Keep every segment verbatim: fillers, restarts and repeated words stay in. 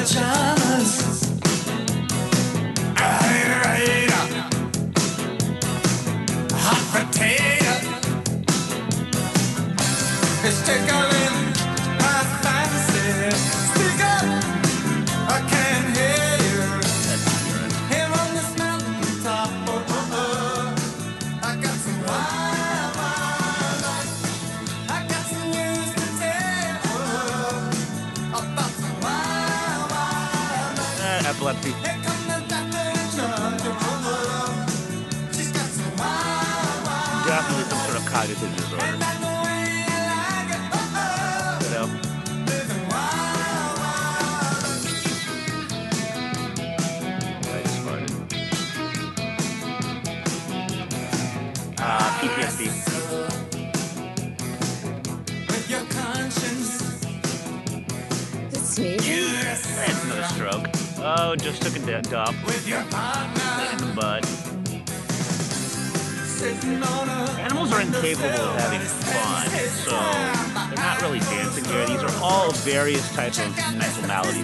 pajamas. Hot potato. It's tickling my fancy. Speak up, I can't hear you. Here on this mountain top, oh, oh, oh. I got some wild, wild life. I got some news to tell oh, about some wild, wild life. Uh, epilepsy. Here come the doctor in charge, oh, oh. She's got some wild, wild Definitely some sort of cognitive disorder. and I know you like it, oh, oh. You know? Living wild, wild. I just farted. Uh, P T S D. With your conscience, It's sneezing. That's another stroke. Oh, just took a dead dump with your in partner, the butt. sitting on a Animals are incapable of having fun, so they're not really dancing here. These are all various types of mental maladies.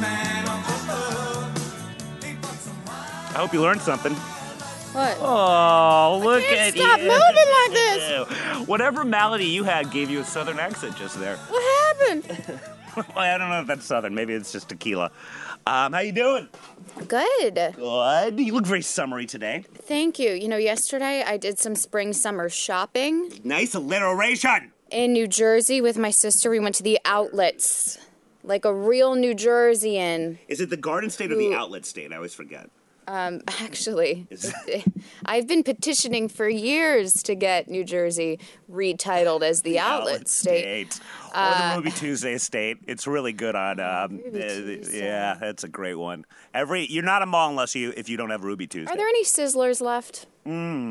I hope you learned something. What? Oh, look can't at stop you. moving like this. Whatever malady you had gave you a southern accent just there. What happened? Well, I don't know if that's southern. Maybe it's just tequila. Um, how you doing? Good. Good. You look very summery today. Thank you. You know, yesterday I did some spring summer shopping Nice alliteration. in New Jersey with my sister. We went to the outlets, like a real New Jerseyan. Is it the Garden State or the Ooh. Outlet State? I always forget. Um, actually, Is- I've been petitioning for years to get New Jersey retitled as the, outlet state. Or the Ruby Tuesday State. It's really good on. Um, Ruby uh, Tuesday. yeah, that's a great one. Every you're not a mall unless you if you don't have Ruby Tuesday. Are there any Sizzlers left? I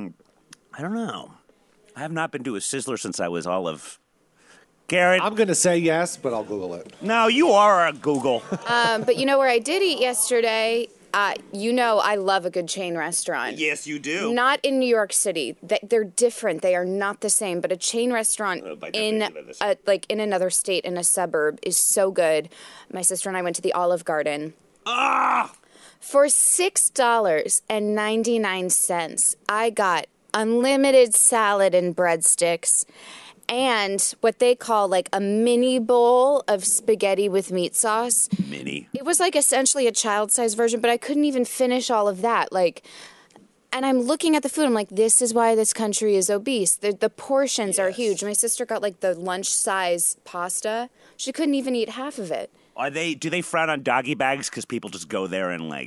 don't know. I have not been to a Sizzler since I was Olive. Garrett, I'm going to say yes, but I'll Google it. no, you are a Google. Um, but you know where I did eat yesterday? Uh, you know I love a good chain restaurant. Yes, you do. Not in New York City. They- They're different. They are not the same. But a chain restaurant Uh, by in definition, they're the same. a, like in another state, in a suburb, is so good. My sister and I went to the Olive Garden. Ah! For six dollars and ninety-nine cents, I got unlimited salad and breadsticks and what they call like a mini bowl of spaghetti with meat sauce. Mini. It was like essentially a child-sized version, but I couldn't even finish all of that. Like, and I'm looking at the food. I'm like, this is why this country is obese. The, the portions are Yes. huge. My sister got like the lunch-size pasta. She couldn't even eat half of it. Are they? Do they frown on doggy bags because people just go there and like?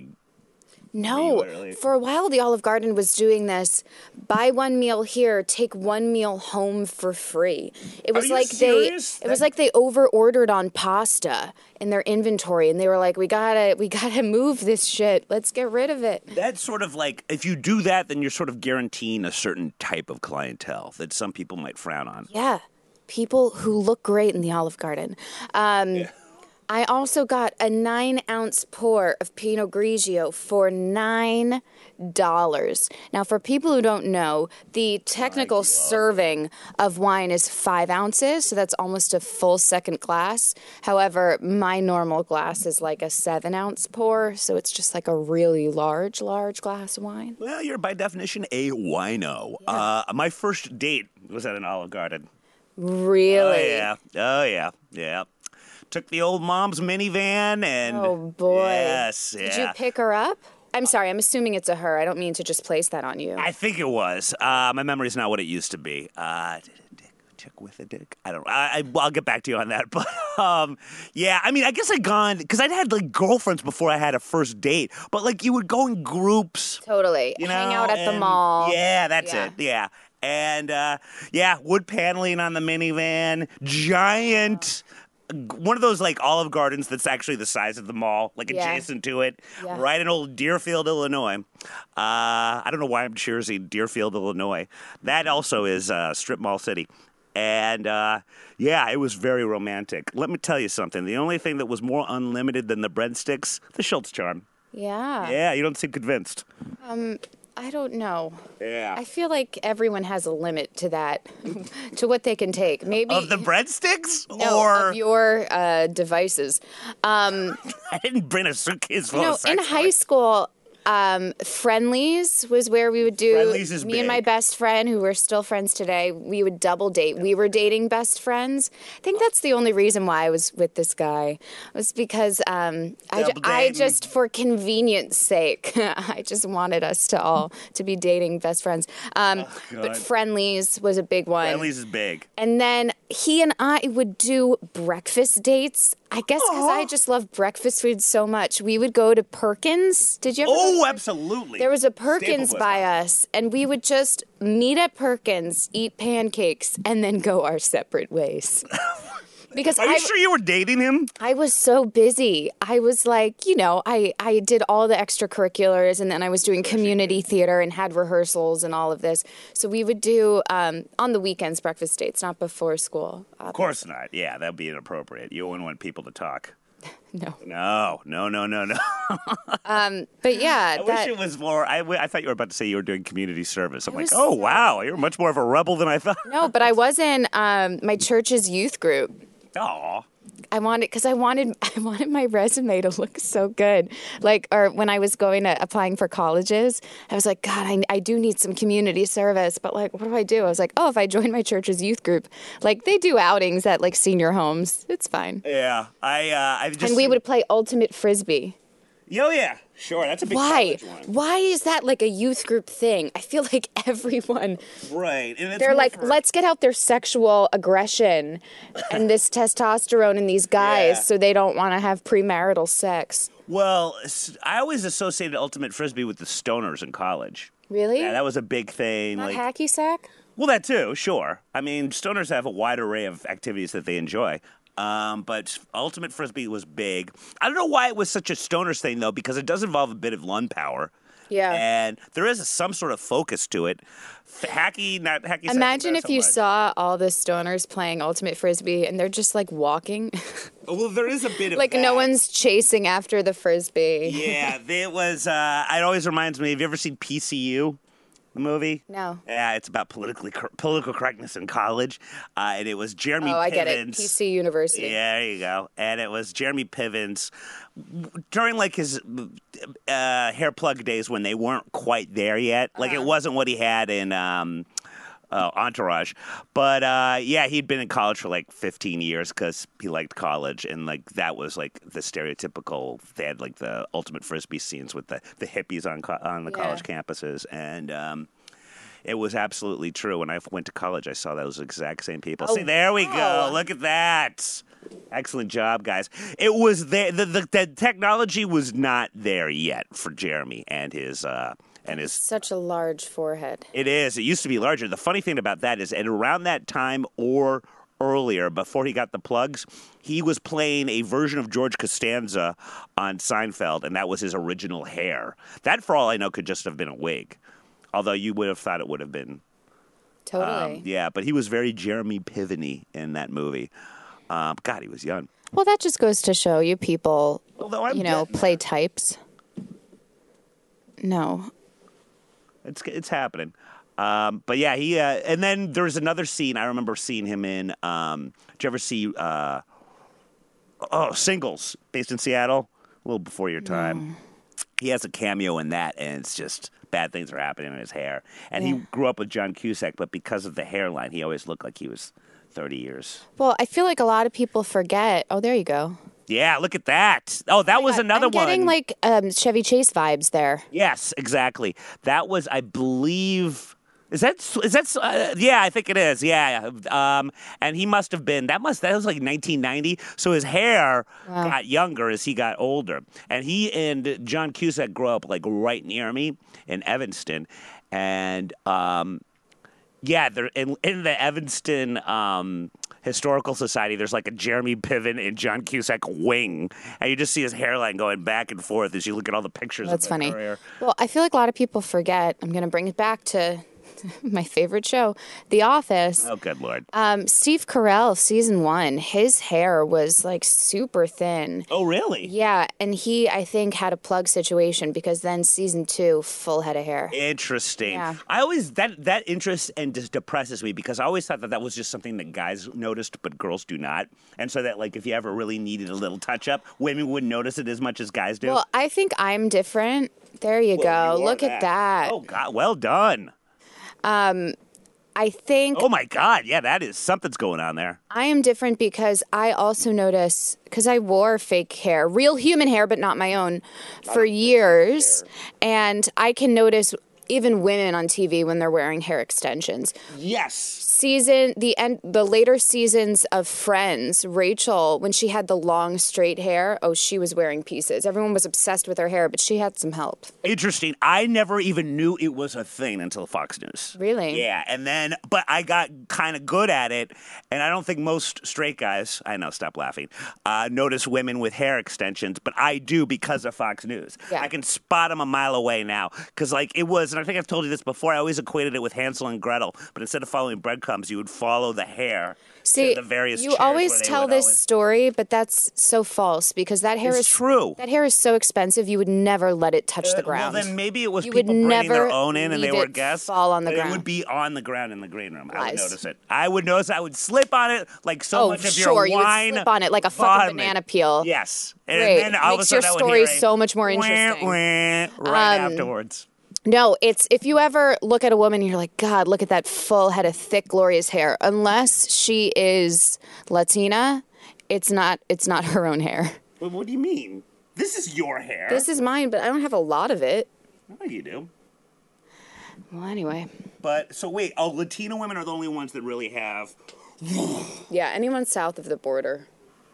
No, literally- for a while the Olive Garden was doing this: buy one meal here, take one meal home for free. It was you like serious? they, it was That- like they over ordered on pasta in their inventory, and they were like, "We gotta, we gotta move this shit. Let's get rid of it." That's sort of like if you do that, then you're sort of guaranteeing a certain type of clientele that some people might frown on. Yeah, people who look great in the Olive Garden. Um, I also got a nine ounce pour of Pinot Grigio for nine dollars. Now, for people who don't know, the technical serving of wine is five ounces, so that's almost a full second glass. However, my normal glass is like a seven ounce pour, so it's just like a really large, large glass of wine. Well, you're by definition a wino. Uh, my first date was at an Olive Garden. Really? Oh yeah, oh yeah, yeah. Took the old mom's minivan and Oh, boy. yes, yeah. Did you pick her up? I'm sorry, I'm assuming it's a her. I don't mean to just place that on you. I think it was. Uh, my memory's not what it used to be. Uh, did a dick, chick with a dick? I don't know. I, I, I'll get back to you on that. But um, yeah, I mean, I guess I'd gone because I'd had like girlfriends before I had a first date. But like you would go in groups. Totally. You know, Hang out at the and- mall. Yeah, that's Yeah. it. Yeah. And uh, yeah, wood paneling on the minivan, giant. One of those like Olive Gardens that's actually the size of the mall, like Yeah. adjacent to it, Yeah. right in old Deerfield, Illinois. Uh, I don't know why I'm cheersing Deerfield, Illinois. That also is uh, Strip Mall City. And uh, yeah, it was very romantic. Let me tell you something. The only thing that was more unlimited than the breadsticks, the Schultz charm. Yeah. Yeah, you don't seem convinced. I don't know. Yeah. I feel like everyone has a limit to that, to what they can take. Maybe Of the breadsticks? no, or of your uh, devices. Um, I didn't bring a suitcase full you know, of sex in toys. high school, um, Friendlies was where we would do. Friendlies is me and my big. best friend, who we're still friends today, we would double date. We were dating best friends. I think that's the only reason why I was with this guy, was because um, I, ju- Double I dating. just, for convenience sake, I just wanted us to all to be dating best friends. Um, but God. Friendlies was a big one. Friendlies is big. And then he and I would do breakfast dates. I guess because I just love breakfast food so much. We would go to Perkins. Did you ever? go to Oh, Perkins? absolutely. There was a Perkins Staple by Wisconsin. us, and we would just meet at Perkins, eat pancakes, and then go our separate ways. Because Are you I, sure you were dating him? I was so busy. I was like, you know, I, I did all the extracurriculars, and then I was doing community theater and had rehearsals and all of this. So we would do, um, on the weekends, breakfast dates, not before school. Of course not. Yeah, that'd be inappropriate. You wouldn't want people to talk. No. No, no, no, no, no. But yeah, I that, wish it was more. I, w- I thought you were about to say you were doing community service. I'm like, was oh, so- wow, you're much more of a rebel than I thought. no, but I was in um, my church's youth group. Aw. I wanted because I wanted I wanted my resume to look so good. Like, or when I was going to applying for colleges, I was like, God, I, I do need some community service. But like, what do I do? I was like, oh, if I join my church's youth group, like they do outings at like senior homes. It's fine. Yeah, I, uh, I just. And we would play ultimate frisbee. Oh, yeah, sure. That's a big Why? college one. Why is that like a youth group thing? I feel like everyone Right. And it's they're more like, for- let's get out their sexual aggression and this testosterone in these guys Yeah. so they don't want to have premarital sex. Well, s- I always associated ultimate frisbee with the stoners in college. Really? Yeah, that was a big thing. Not like, hacky sack? well, that too, sure. I mean, stoners have a wide array of activities that they enjoy. Um, but ultimate frisbee was big. I don't know why it was such a stoners thing though, because it does involve a bit of lung power. Yeah. And there is a, some sort of focus to it. F- hacky, not hacky. sack, Imagine not if so you much. saw all the stoners playing ultimate frisbee and they're just like walking. Well, there is a bit of like that. no one's chasing after the frisbee. Yeah, it was. Uh, it always reminds me. Have you ever seen P C U, the movie? No. Yeah, it's about politically cor- political correctness in college, uh, and it was Jeremy. Oh, I get it. Pivens. P C University. Yeah, there you go. And it was Jeremy Pivens during like his uh, hair plug days when they weren't quite there yet. Like Uh-huh. it wasn't what he had in. Um, Uh, Entourage, but uh, yeah, he'd been in college for like fifteen years because he liked college, and like that was like the stereotypical. They had like the ultimate frisbee scenes with the, the hippies on co- on the Yeah. college campuses, and um, it was absolutely true. When I went to college, I saw those exact same people. Oh, See, there we wow. go. Look at that. Excellent job, guys. It was there. The, the, the technology was not there yet for Jeremy and his. Uh, and his Such a large forehead. it is. It used to be larger. The funny thing about that is, at around that time or earlier, before he got the plugs, he was playing a version of George Costanza on Seinfeld, and that was his original hair. That, for all I know, could just have been a wig. Although you would have thought it would have been. Totally. Um, yeah, but he was very Jeremy Piven-y in that movie. Um, God, he was young. Well, that just goes to show you people, Although I'm you know, getting play types. No. It's it's happening. Um, but yeah, he uh, and then there's another scene I remember seeing him in. Um, did you ever see uh, oh Singles, based in Seattle, a little before your time? He has a cameo in that, and it's just bad things are happening in his hair. And he Yeah. grew up with John Cusack, but because of the hairline, he always looked like he was thirty years. Well, I feel like a lot of people forget. Oh, there you go. Yeah, look at that. Oh, that was God, another I'm getting one. like um, Chevy Chase vibes there. Yes, exactly. That was, I believe, is that, is that, uh, yeah, I think it is. Yeah. Um, and he must have been, that must, that was like nineteen ninety. So his hair Wow. got younger as he got older. And he and John Cusack grew up like right near me in Evanston. And, um, yeah, they're in, in the Evanston um, Historical Society, there's like a Jeremy Piven and John Cusack wing. And you just see his hairline going back and forth as you look at all the pictures That's of their funny. career. Well, I feel like a lot of people forget. I'm going to bring it back to my favorite show, The Office. Oh, good lord. Um, Steve Carell, season one, his hair was like super thin. Oh, really? Yeah, and he, I think, had a plug situation because then season two, full head of hair. Interesting. Yeah. I always that that interests and just depresses me because I always thought that that was just something that guys noticed, but girls do not, and so that like if you ever really needed a little touch up, women wouldn't notice it as much as guys do. Well, I think I'm different. There you Well, go. you are Look at that. Oh God, well done. I think Oh my God, yeah, that is something's going on there. I am different because I also notice, because I wore fake hair, real human hair, but not my own, for years. And I can notice even women on T V when they're wearing hair extensions. Yes. Season the end the later seasons of Friends, Rachel, when she had the long straight hair, oh, she was wearing pieces. Everyone was obsessed with her hair, but she had some help. Interesting. I never even knew it was a thing until Fox News. Really? Yeah, and then, but I got kind of good at it, and I don't think most straight guys, I know, stop laughing, uh, notice women with hair extensions, but I do because of Fox News. Yeah. I can spot them a mile away now, because like it was, and I think I've told you this before, I always equated it with Hansel and Gretel, but instead of following breadcrumbs, you would follow the hair. See, to the various you chairs always where they tell would this always- story, but that's so false because that hair It's is true. That hair is so expensive, you would never let it touch the Uh, ground. Well, then maybe it was You would people bringing their never own in and they leave were it guests. fall on the but ground. It would be on the ground in the green room. I would Lies. notice it. I would notice. I would slip on it like so Oh, much of sure, your you would wine. slip on it like a fucking vomit. banana peel. Yes. And Great. then all Makes of a your sudden I would story hear a so much more wah, interesting. wah, right Um, afterwards. No, it's if you ever look at a woman and you're like, God, look at that full head of thick, glorious hair. Unless she is Latina, it's not it's not her own hair. Well, what do you mean? This is your hair. This is mine, but I don't have a lot of it. No, you do. Well, anyway. But so wait, oh, Latino women are the only ones that really have. Yeah, anyone south of the border.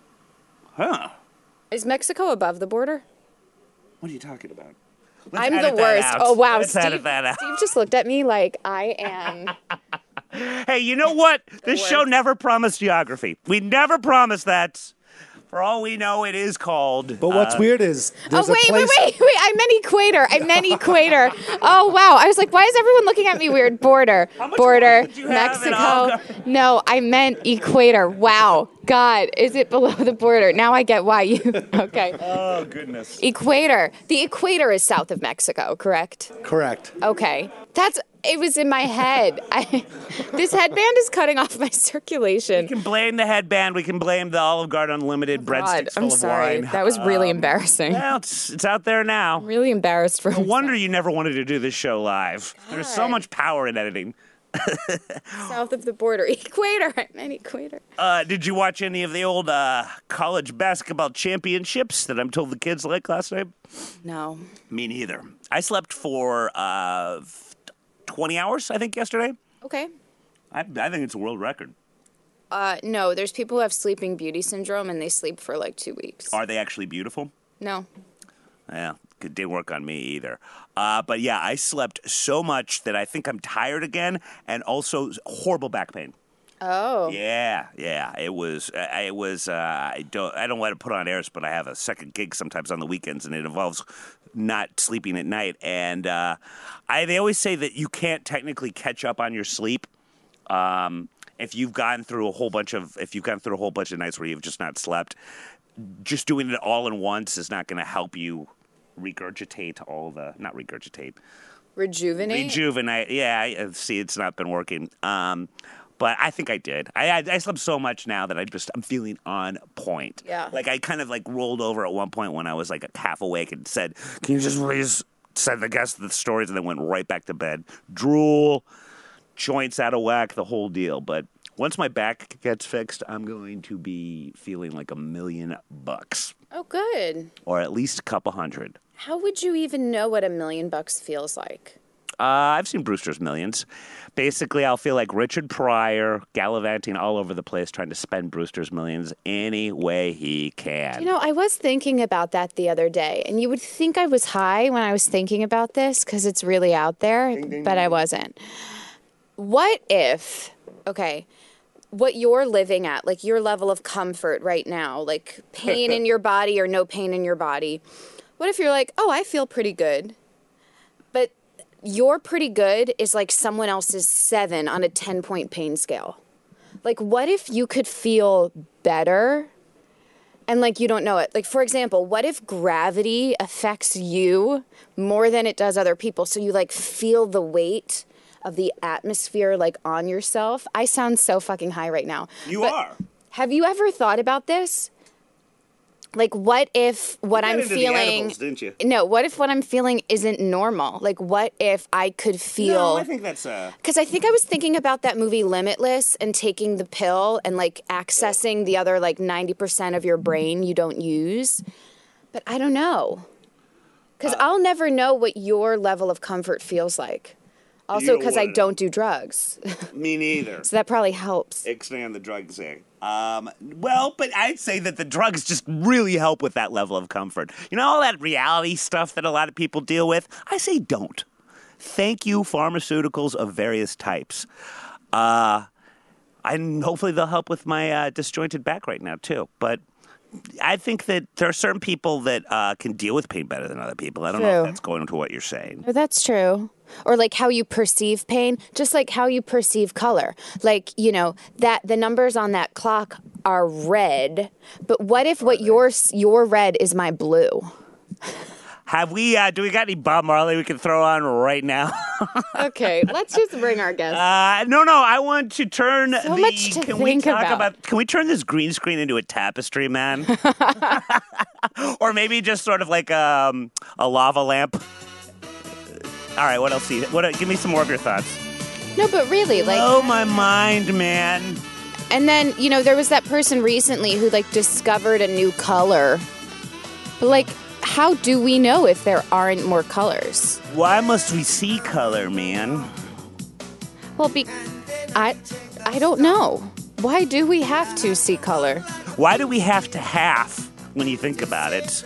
Huh? Is Mexico above the border? What are you talking about? Let's I'm the edit that worst. out. Oh, wow. Let's Steve, edit that out. Steve just looked at me like I am. Hey, you know what? This worst. show never promised geography. We never promised that. For all we know, it is called. But what's uh, weird is Oh, there's wait, a wait, place. wait, wait. I meant equator. I meant equator. Oh, wow. I was like, why is everyone looking at me weird? Border. much Border. work did you have in Mexico. Olive No, I meant equator. Wow. God, is it below the border? Now I get why you. Okay. Oh goodness. Equator. The equator is south of Mexico, correct? Correct. Okay. That's. It was in my head. I, this headband is cutting off my circulation. We can blame the headband. We can blame the Olive Garden Unlimited God, breadsticks full I'm of sorry. wine. That was really Um, embarrassing. Well, it's, it's out there now. Really embarrassed for No wonder you never wanted to do this show live. There's so God. much power in editing. south of the border. Equator. I meant equator. Uh, did you watch any of the old uh, college basketball championships that I'm told the kids like last night? No. Me neither. I slept for uh, twenty hours, I think, yesterday. Okay. I, I think it's a world record. Uh, no, there's people who have sleeping beauty syndrome and they sleep for like two weeks. Are they actually beautiful? No. Yeah, it didn't work on me either. Uh, but yeah, I slept so much that I think I'm tired again, and also horrible back pain. Oh. Yeah, yeah, it was. Uh, it was. Uh, I don't. I don't want to put on airs, but I have a second gig sometimes on the weekends, and it involves not sleeping at night. And uh, I, they always say that you can't technically catch up on your sleep. Um, if you've gone through a whole bunch of, if you've gone through a whole bunch of nights where you've just not slept, just doing it all in once is not going to help you regurgitate all the, not regurgitate, Rejuvenate? rejuvenate. Yeah, I- see, it's not been working. Um, but I think I did. I, I I slept so much now that I just I'm feeling on point. Yeah. Like I kind of like rolled over at one point when I was like half awake and said, "Can you just please?" Said the guest the stories and then went right back to bed. Drool, joints out of whack, the whole deal. But once my back gets fixed, I'm going to be feeling like a million bucks, Oh, good. or at least a couple hundred. How would you even know what a million bucks feels like? Uh, I've seen Brewster's Millions. Basically, I'll feel like Richard Pryor gallivanting all over the place trying to spend Brewster's Millions any way he can. You know, I was thinking about that the other day, and you would think I was high when I was thinking about this because it's really out there, but I wasn't. What if, okay, what you're living at, like your level of comfort right now, like pain in your body or no pain in your body, what if you're like, oh, I feel pretty good, but you're pretty good is like someone else's seven on a ten-point pain scale. Like, what if you could feel better and, like, you don't know it? Like, for example, what if gravity affects you more than it does other people? So you, like, feel the weight of the atmosphere, like, on yourself. I sound so fucking high right now. You But are. Have you ever thought about this? Like, what if what You got I'm into the feeling... edibles, didn't you? No, what if what I'm feeling isn't normal? Like, what if I could feel... No, I think that's uh. Because I think I was thinking about that movie Limitless and taking the pill and, like, accessing the other, like, ninety percent of your brain you don't use. But I don't know. Because Uh, I'll never know what your level of comfort feels like. Also, don't because I wanna know. don't do drugs. Me neither. So that probably helps. Ixnay the drugs thing. Um, well, but I'd say that the drugs just really help with that level of comfort. You know, all that reality stuff that a lot of people deal with? I say don't. Thank you, pharmaceuticals of various types. Uh, and hopefully they'll help with my uh, disjointed back right now, too. But I think that there are certain people that uh, can deal with pain better than other people. I don't know True. if that's going to what you're saying. Oh, that's true. Or like how you perceive pain, just like how you perceive color. Like, you know, that the numbers on that clock are red, but what if what your your red is my blue? Have we, uh, do we got any Bob Marley we can throw on right now? Okay, let's just bring our guest. Uh, no, no. I want to turn So the. much to can we think talk about. Can we turn this green screen into a tapestry, man? Or maybe just sort of like um, a lava lamp. All right. What else? See? What? Give me some more of your thoughts. No, but really, like, Oh my mind, man. and then, you know, there was that person recently who like discovered a new color. But like, how do we know if there aren't more colors? Why must we see color, man? Well, be I I don't know. Why do we have to see color? Why do we have to half when you think about it?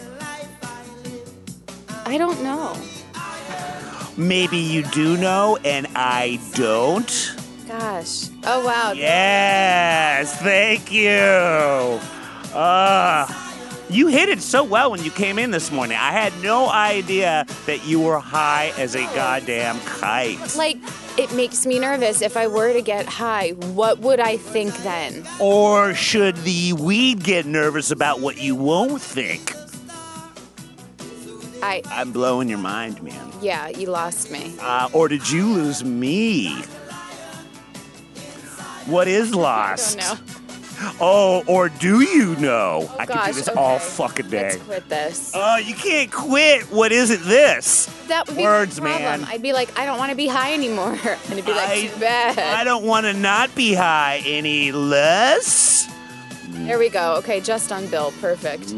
I don't know. Maybe you do know, and I don't. Gosh. Oh wow. Yes, thank you. Uh, you hit it so well when you came in this morning. I had no idea that you were high as a goddamn kite. Like, it makes me nervous. If I were to get high, what would I think then? Or should the weed get nervous about what you won't think? I I'm blowing your mind, man. yeah, you lost me. Uh, or did you lose me? What is I lost? don't know. Oh, or do you know? I could Gosh, do this okay. all fucking day. Let's quit this. Oh, you can't quit. What is it this? That would be words, the problem. man. I'd be like, I don't want to be high anymore. And it'd be like, I- too bad. I don't want to not be high any less. There we go. Okay, just on Bill. Perfect.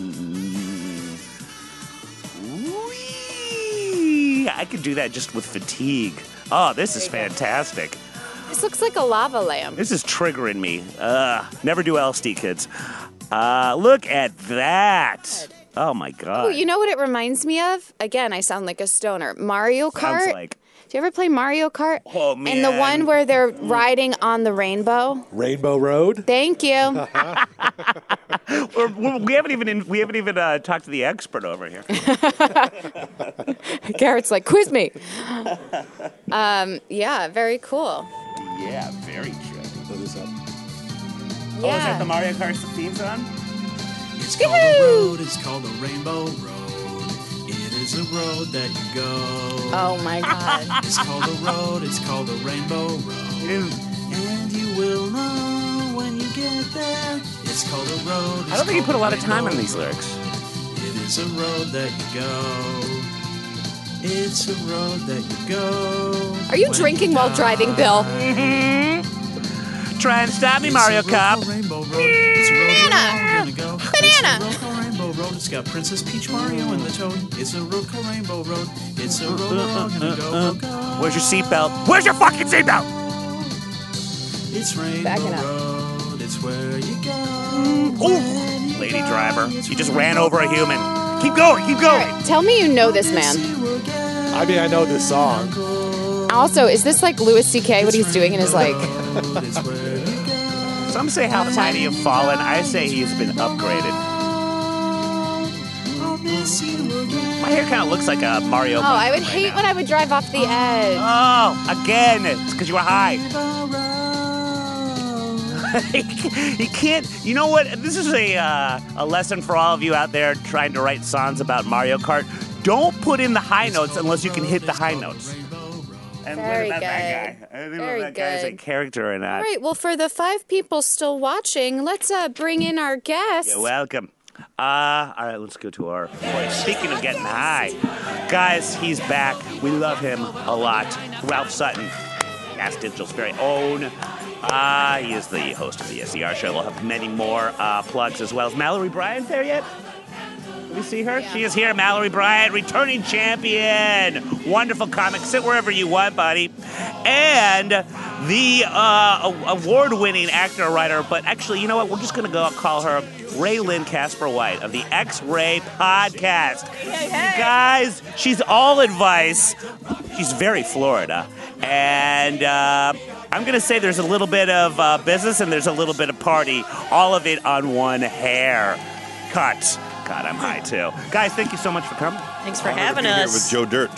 Whee! I could do that just with fatigue. Oh, this is There you go. fantastic. This looks like a lava lamp. This is triggering me. Uh, never do L S D, kids. Uh, look at that. Oh, my God. Oh, you know what it reminds me of? Again, I sound like a stoner. Mario Kart. Sounds like. Do you ever play Mario Kart? Oh, And the man. one where they're riding on the rainbow. Rainbow Road. Thank you. We're, we're, we haven't even we haven't even uh, talked to the expert over here. Garrett's like, quiz me. Um, yeah, very cool. Yeah, very true. What is that? Oh, is that Yeah. the Mario Kart theme song? It's called a road, it's called a rainbow road. It is a road that you go. Oh my God. It's called a road, it's called a rainbow road. And you will know when you get there. It's called a road. I don't think you put a lot of time on these lyrics. It is a road that you go. It's a road that you go. Are you when drinking while die. driving, Bill? Try and stop me, It's Mario a road Cop. called Rainbow Road. It's a road we're Banana. all gonna go. Banana. It's a road called Rainbow Road. It's got Princess Peach, Mario, and the Toad. It's a road called Rainbow Road. It's a road we're all gonna go. go, go. Where's your seatbelt? Where's your fucking seatbelt? It's Rainbow Backing up. Road. It's where you go. Ooh, lady driver. You just ran over a human. Keep going, keep going. Tell me you know this man. I mean, I know this song. Also, is this like Louis C K, what he's doing in his like... It's where you go. Some say how tiny you've fallen. I say he's been upgraded. I'll miss you again. My hair kind of looks like a Mario. Oh, I would right hate now. when I would drive off the edge. Oh, again. It's because you were high. You can't. You know what? This is a uh, a lesson for all of you out there trying to write songs about Mario Kart. Don't put in the high notes unless you can hit the high notes. And Very what about good. that guy? I think Very that guy is a good. character in that. All right, well, for the five people still watching, let's uh, bring in our guest. You're welcome. Uh, all right, let's go to our boy. Speaking of getting high, guys, he's back. We love him a lot. Ralph Sutton, Gas Digital's very own. Uh, he is the host of the S E R show. We'll have many more uh, plugs as well. Is Mallory Bryant there yet? Did we see her? Yeah. She is here. Mallory Bryant, returning champion. Wonderful comic. Sit wherever you want, buddy. And the uh, award-winning actor, writer, but actually, you know what? We're just going to go call her Raylyn Casper White of the X-Ray Podcast. Hey, hey. You guys, she's all advice. She's very Florida. And uh, I'm going to say there's a little bit of uh, business and there's a little bit of party. All of it on one hair cut. God, I'm high, too. Guys, thank you so much for coming. Thanks for Honored to having be here us. with Joe Dirt.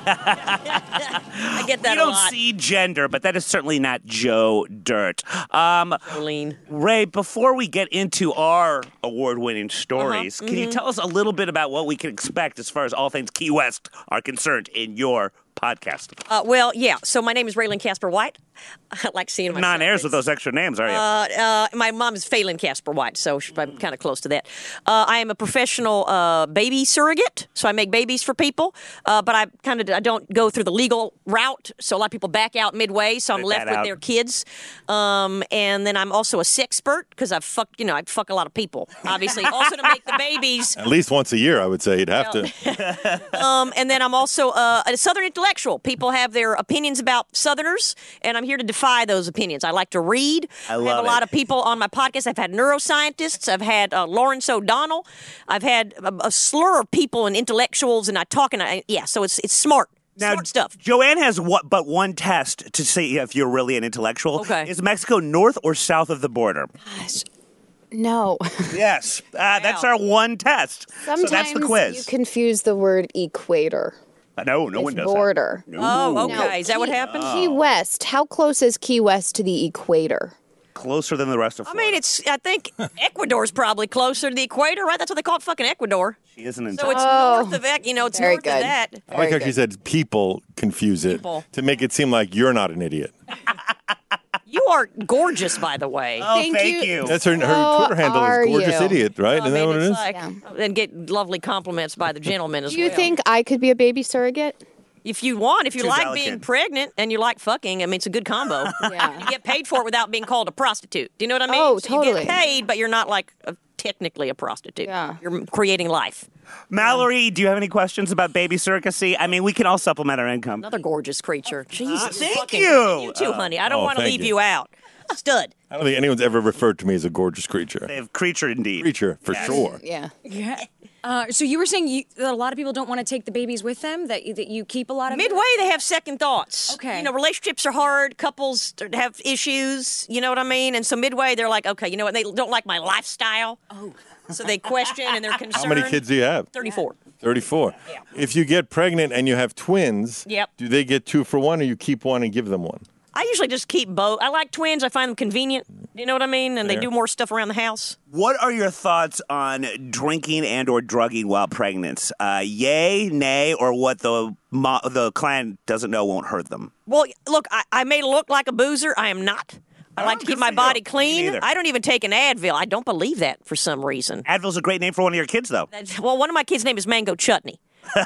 I get that You a don't lot. see gender, but that is certainly not Joe Dirt. Um, Jolene. Ray, before we get into our award-winning stories, Uh-huh. can you Mhm. tell us a little bit about what we can expect as far as all things Key West are concerned in your podcast? Uh, well, yeah. So my name is Raylyn Casper White. I like seeing my Non-airs with those extra names, are you? Uh, uh, my mom is Phelan Casper White, so she- I'm kind of close to that. Uh, I am a professional uh, baby surrogate, so I make babies for people. Uh, but I kind of I don't go through the legal route, so a lot of people back out midway. So I'm Cut left that with out. their kids. Um, and then I'm also a sexpert because I fuck you know I fuck a lot of people, obviously. Also to make the babies. At least once a year, I would say you'd have to. Um, and then I'm also uh, a Southern intellectual. People have their opinions about Southerners, and I'm here to defy those opinions. I like to read. I have love a lot it. of people on my podcast. I've had neuroscientists. I've had uh, Lawrence O'Donnell. I've had a, a slur of people and intellectuals, and I talk and I yeah. So it's it's smart. Now, Smart stuff. Joanne has what, but one test to see if you're really an intellectual. Okay. Is Mexico north or south of the border? No. Yes. Uh, That's our one test. Sometimes so that's the quiz. you confuse the word equator Uh, no, no with one does border. that. Oh, okay. Now, Is that what Key- happened? Key West. How close is Key West to the equator? Closer than the rest of I Florida. mean, it's. I think Ecuador's probably closer to the equator, right? That's what they call it, fucking Ecuador. She isn't in So it's Oh. north of Ec- you know, it's Very north good. of that. I like how she said people confuse it People. to make it seem like you're not an idiot. You are gorgeous, by the way. Oh, Thank thank you. you. That's her, her Oh, Twitter handle are is gorgeous you? idiot, right? I Isn't that mean, what it it's is? like, Yeah. and get lovely compliments by the gentleman as Do you well. think I could be a baby surrogate? If you want, if you Too like delicate. being pregnant and you like fucking, I mean, it's a good combo. Yeah. You get paid for it without being called a prostitute. Do you know what I mean? Oh, So You totally. get paid, but you're not like a, technically a prostitute. Yeah. You're creating life. Mallory, do you have any questions about baby surrogacy? I mean, we can all supplement our income. Another gorgeous creature. Jesus. thank fucking- you. You too, honey. I don't Oh, want to thank leave you. you out. Stud. I don't think anyone's ever referred to me as a gorgeous creature. They have creature indeed. Creature, for Yes. sure. Yeah. Yeah. Uh, so you were saying you, that a lot of people don't want to take the babies with them. That you, that you keep a lot of Midway, they have second thoughts. Okay. You know, relationships are hard. Couples have issues. You know what I mean? And so midway, they're like, okay, you know what? They don't like my lifestyle. Oh. So they question and they're concerned. How many kids do you have? thirty-four. thirty-four. If you get pregnant and you have twins, Yep. do they get two for one or you keep one and give them one? I usually just keep both. I like twins. I find them convenient. You know what I mean? And they Fair. do more stuff around the house. What are your thoughts on drinking and or drugging while pregnant? Uh, yay, nay, or what the mo- the client doesn't know won't hurt them? Well, look, I, I may look like a boozer. I am not. I Oh, like to good keep my for you. body Me clean. neither. I don't even take an Advil. I don't believe that for some reason. Advil's a great name for one of your kids, though. That's, well, one of my kids' name is Mango Chutney.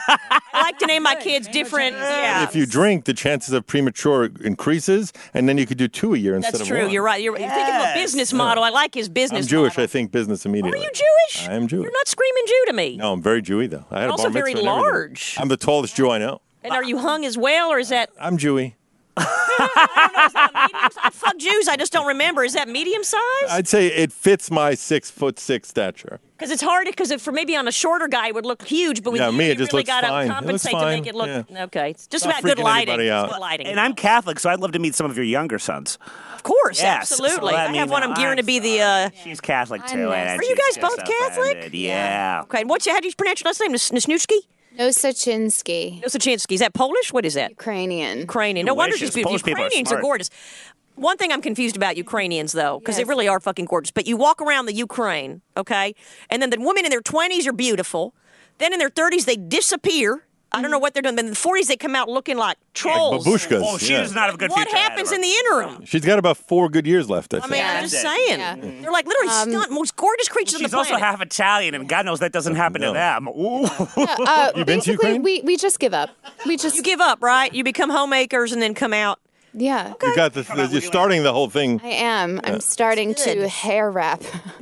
I like to name my kids different. Yeah. If you drink, the chances of premature increases, and then you could do two a year instead That's of true. one. You're right. You're, you're thinking of a Yes. business model. I like his business I'm Jewish. model. I think business Are immediately. you Jewish? I am Jewish. You're not screaming Jew to me. No, I'm very Jewy, though. I had You're a also bar very mitzvah and everything. large. I'm the tallest Jew I know. And are you hung as well, or is that? I'm Jewy. I don't know. Is that a medium size? I fuck Jews. I just don't remember. Is that medium size? I'd say it fits my six foot six stature. Because it's hard. Because for maybe on a shorter guy, it would look huge. But with Yeah, you, me, it you just really looks got to fine. It looks compensate to fine. make it look Yeah. okay. It's just Not about good freaking lighting. anybody It's out. good lighting. And I'm Catholic, so I'd love to meet some of your younger sons. of course, Yes, absolutely. so, I I, mean, have one. I'm gearing to be the. Uh, She's Catholic, too. I'm and next. Are you she's guys both just Catholic? offended. Yeah. okay, what's how do you pronounce your last name? Nis- Nisnuchki? Nosachinsky. Nosachinsky. Is that Polish? What is that? Ukrainian. Ukrainian. No wonder she's Delicious. beautiful. Polish people are Ukrainians are, smart. gorgeous. One thing I'm confused about Ukrainians, though, because Yes. they really are fucking gorgeous. But you walk around the Ukraine, okay, and then the women in their twenties are beautiful. Then in their thirties, they disappear. I don't know what they're doing. Then in the forties, they come out looking like trolls. Babushkas. Oh, she yeah. does not have a good What future ahead happens of in her. the interim? She's got about four good years left, I I think. mean, Yeah. I'm just That's it. saying. Yeah. They're like literally stunned, most gorgeous creatures on She's the also planet. half Italian, and God knows that doesn't happen No. to them. Ooh. Uh, You been to basically, Ukraine? we, we just give up. We just, You give up, right? You become homemakers and then come out. yeah. You got this. You're starting the whole thing. I am. I'm starting Good. to hair wrap.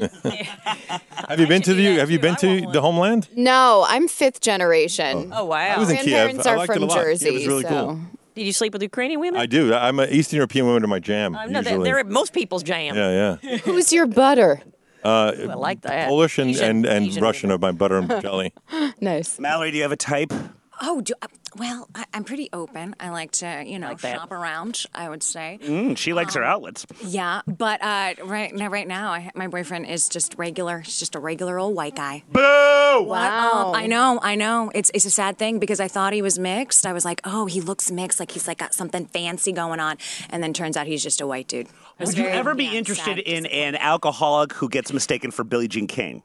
Have you been to do the? that Have you too. been I to want one. the homeland? No, I'm fifth generation. Oh, wow. I was in Kiev. Grandparents I are liked it from a lot. Kiev Jersey. was really so. cool. Did you sleep with Ukrainian women? I do. I'm an Eastern European woman to my jam. I know that usually. they're most people's jam. Yeah, yeah. Who's your butter? I like that. Polish and, Asian- and, and Asian Russian women. are my butter and jelly. Nice. Mallory, do you have a type? Oh, do, uh, well, I, I'm pretty open. I like to, you know, Like that. shop around, I would say. Mm, she likes her outlets. Yeah, but uh, right now, right now, I, my boyfriend is just regular. He's just a regular old white guy. Boo! Wow. Um, I know, I know. It's it's a sad thing because I thought he was mixed. I was like, oh, he looks mixed, like he's like got something fancy going on, and then turns out he's just a white dude. I was Would you very, ever be yeah, interested sad, in an alcoholic who gets mistaken for Billie Jean King?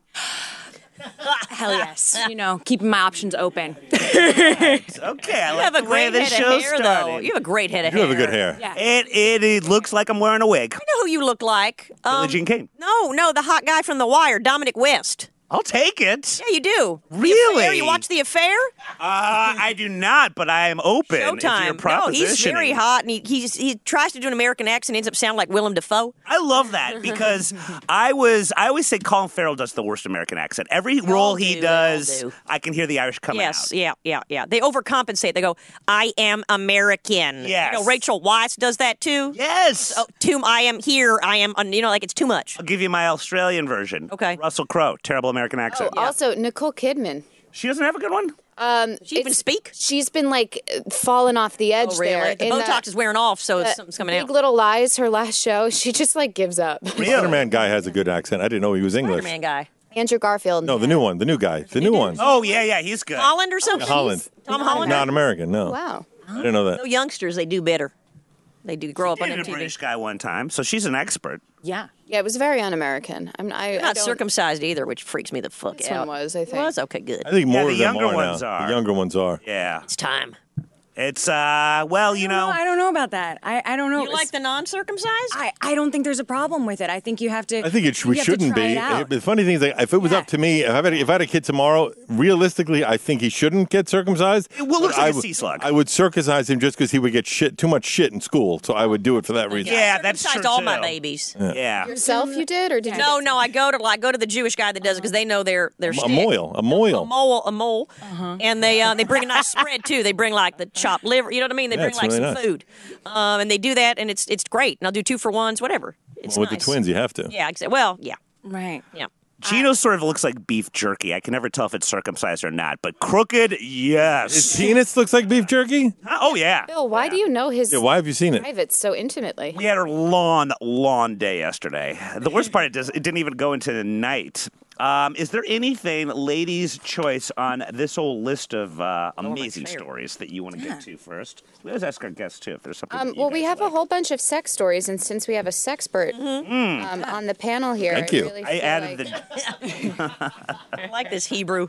Hell yes. You know, keeping my options open. Okay, I You like have a the way great this head show of hair, started. though. You have a great head of You hair. have a good hair. Yeah. It, it it looks like I'm wearing a wig. I know who you look like. Billie Um, Jean King. No, no, the hot guy from The Wire, Dominic West. I'll take it. Yeah, you do. The Really? Affair, you watch The Affair? Uh, I do not, but I am open. If you're Showtime. No, he's very propositioning. hot, and he he's, he tries to do an American accent, ends up sounding like Willem Dafoe. I love that because I was I always say Colin Farrell does the worst American accent. Every role he do, they all does, do. I can hear the Irish coming Yes, out. yeah, yeah, yeah. They overcompensate. They go, "I am American." Yes. You know, Rachel Weisz does that too. Yes. Oh, too, I am here. I am. You know, like it's too much. I'll give you my Australian version. Okay. Russell Crowe, terrible American accent. Oh, also Nicole Kidman. She doesn't have a good one. She even It's- speak. She's been like falling off the edge Oh, really? there. The In Botox that- is wearing off, so it's, that something's coming Big out. Little Lies, her last show, she just like gives up. Spider-Man guy has a good accent. I didn't know he was English. Spider-Man guy. Andrew Garfield. No, the new one, the new guy, the new one. Oh yeah, yeah, he's good. Holland or something. Holland. Tom Holland. Not American. No. Wow. I didn't know that. No youngsters, they do better. They do grow up on Dated a M T V. British guy one time, so she's an expert. Yeah. Yeah, it was very un-American. I'm I, They're I not don't, circumcised either, which freaks me the fuck This out. one was, I think. Was okay, good. I think Yeah, more the of them younger are ones now. are. The younger ones are. Yeah, It's time. it's uh, well, you No, know, I don't know about that. I, I don't know. You like the non-circumcised? I, I don't think there's a problem with it. I think you have to. I think it sh- we you have to shouldn't try be. it out. The funny thing is, like, if it was Yeah. up to me, if I, had a, if I had a kid tomorrow, realistically, I think he shouldn't get circumcised. It will look But like I a would- sea slug. I would circumcise him just because he would get shit, too much shit in school. So I would do it for that reason. yeah, that's Circumcised true all too. my babies. Yeah. Yourself, you did, or did you? No, get no, I go to like go to the Jewish guy that does it because they know their their A shtick. moil, a moil. a mole, a mole, and they uh, they bring a nice spread too. They bring like the chopped liver. You know what I mean? They Yeah, bring it's like really some nice. food, um, and they do that, and it's it's great. And I'll do two for ones, whatever. It's With nice. the twins, you have to. Yeah, exa- well, yeah, Right. yeah. Gino sort of looks like beef jerky. I can never tell if it's circumcised or not, but crooked, yes. His penis looks like beef jerky? Huh? Oh yeah. Bill, why do you know his Yeah, why have you seen it? privates so intimately? We had a long, long day yesterday. The worst part, it, does, it didn't even go into the night. Um, is there anything, ladies' choice, on this whole list of uh, amazing chair. stories that you want to get to first? We always ask our guests too if there's something. Um, that you well, we guys have a like. whole bunch of sex stories, and since we have a sexpert um, on the panel here, Thank I you. really I feel added like- the. I like this Hebrew.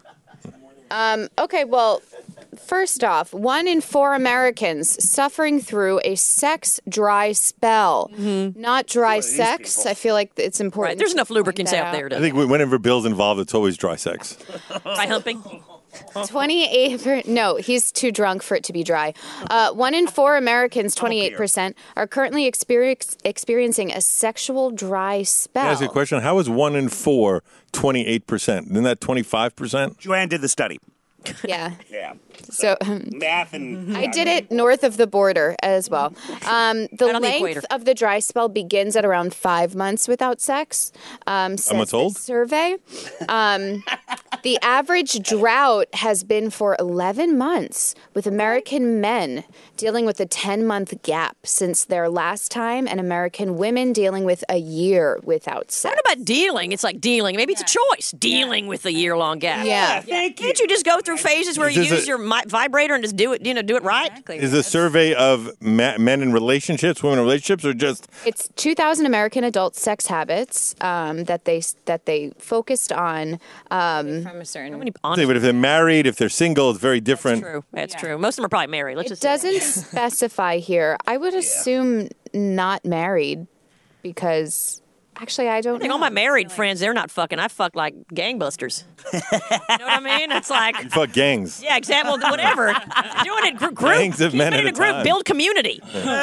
Okay, well, first off, one in four Americans suffering through a sex dry spell, not dry sex. people? I feel like it's important. Right, there's to enough point lubricants that out there I to think whenever Bill's involved, it's always dry sex. try humping. twenty-eight per, no, he's too drunk for it to be dry. Uh, one in four Americans, twenty-eight percent, are currently experience, experiencing a sexual dry spell. Can I ask you a question? How is one in four twenty-eight percent? Isn't that twenty-five percent? Joanne did the study. Yeah. Yeah. So um, Math and. I did it north of the border as well. Um, the Right on the length equator. of the dry spell begins at around five months without sex. Um, says months the old? Survey. Um, The average drought has been for eleven months, with American men dealing with a ten-month gap since their last time, and American women dealing with a year without sex. What about dealing? It's like dealing. Maybe it's a choice. Dealing with a year-long gap. Yeah. Thank you. Can't you just go through phases where Is you this use a- your mi- vibrator and just do it, you know, do it right? Exactly. Is a survey of ma- men in relationships, women in relationships, or just It's two thousand American adult sex habits um, that they that they focused on. Um, From a certain. Many say, honest- but if they're married, if they're single, it's very different. True. That's true. Most of them are probably married. Let's it just say that. doesn't specify here. I would assume not married because actually I don't I think know. all my married friends, they're not fucking. I fuck like gangbusters. You know what I mean? It's like, Fuck gangs. yeah, exactly. Well, whatever. Doing it gr- group. Gangs of Keep men it at in a a group. time. Build community.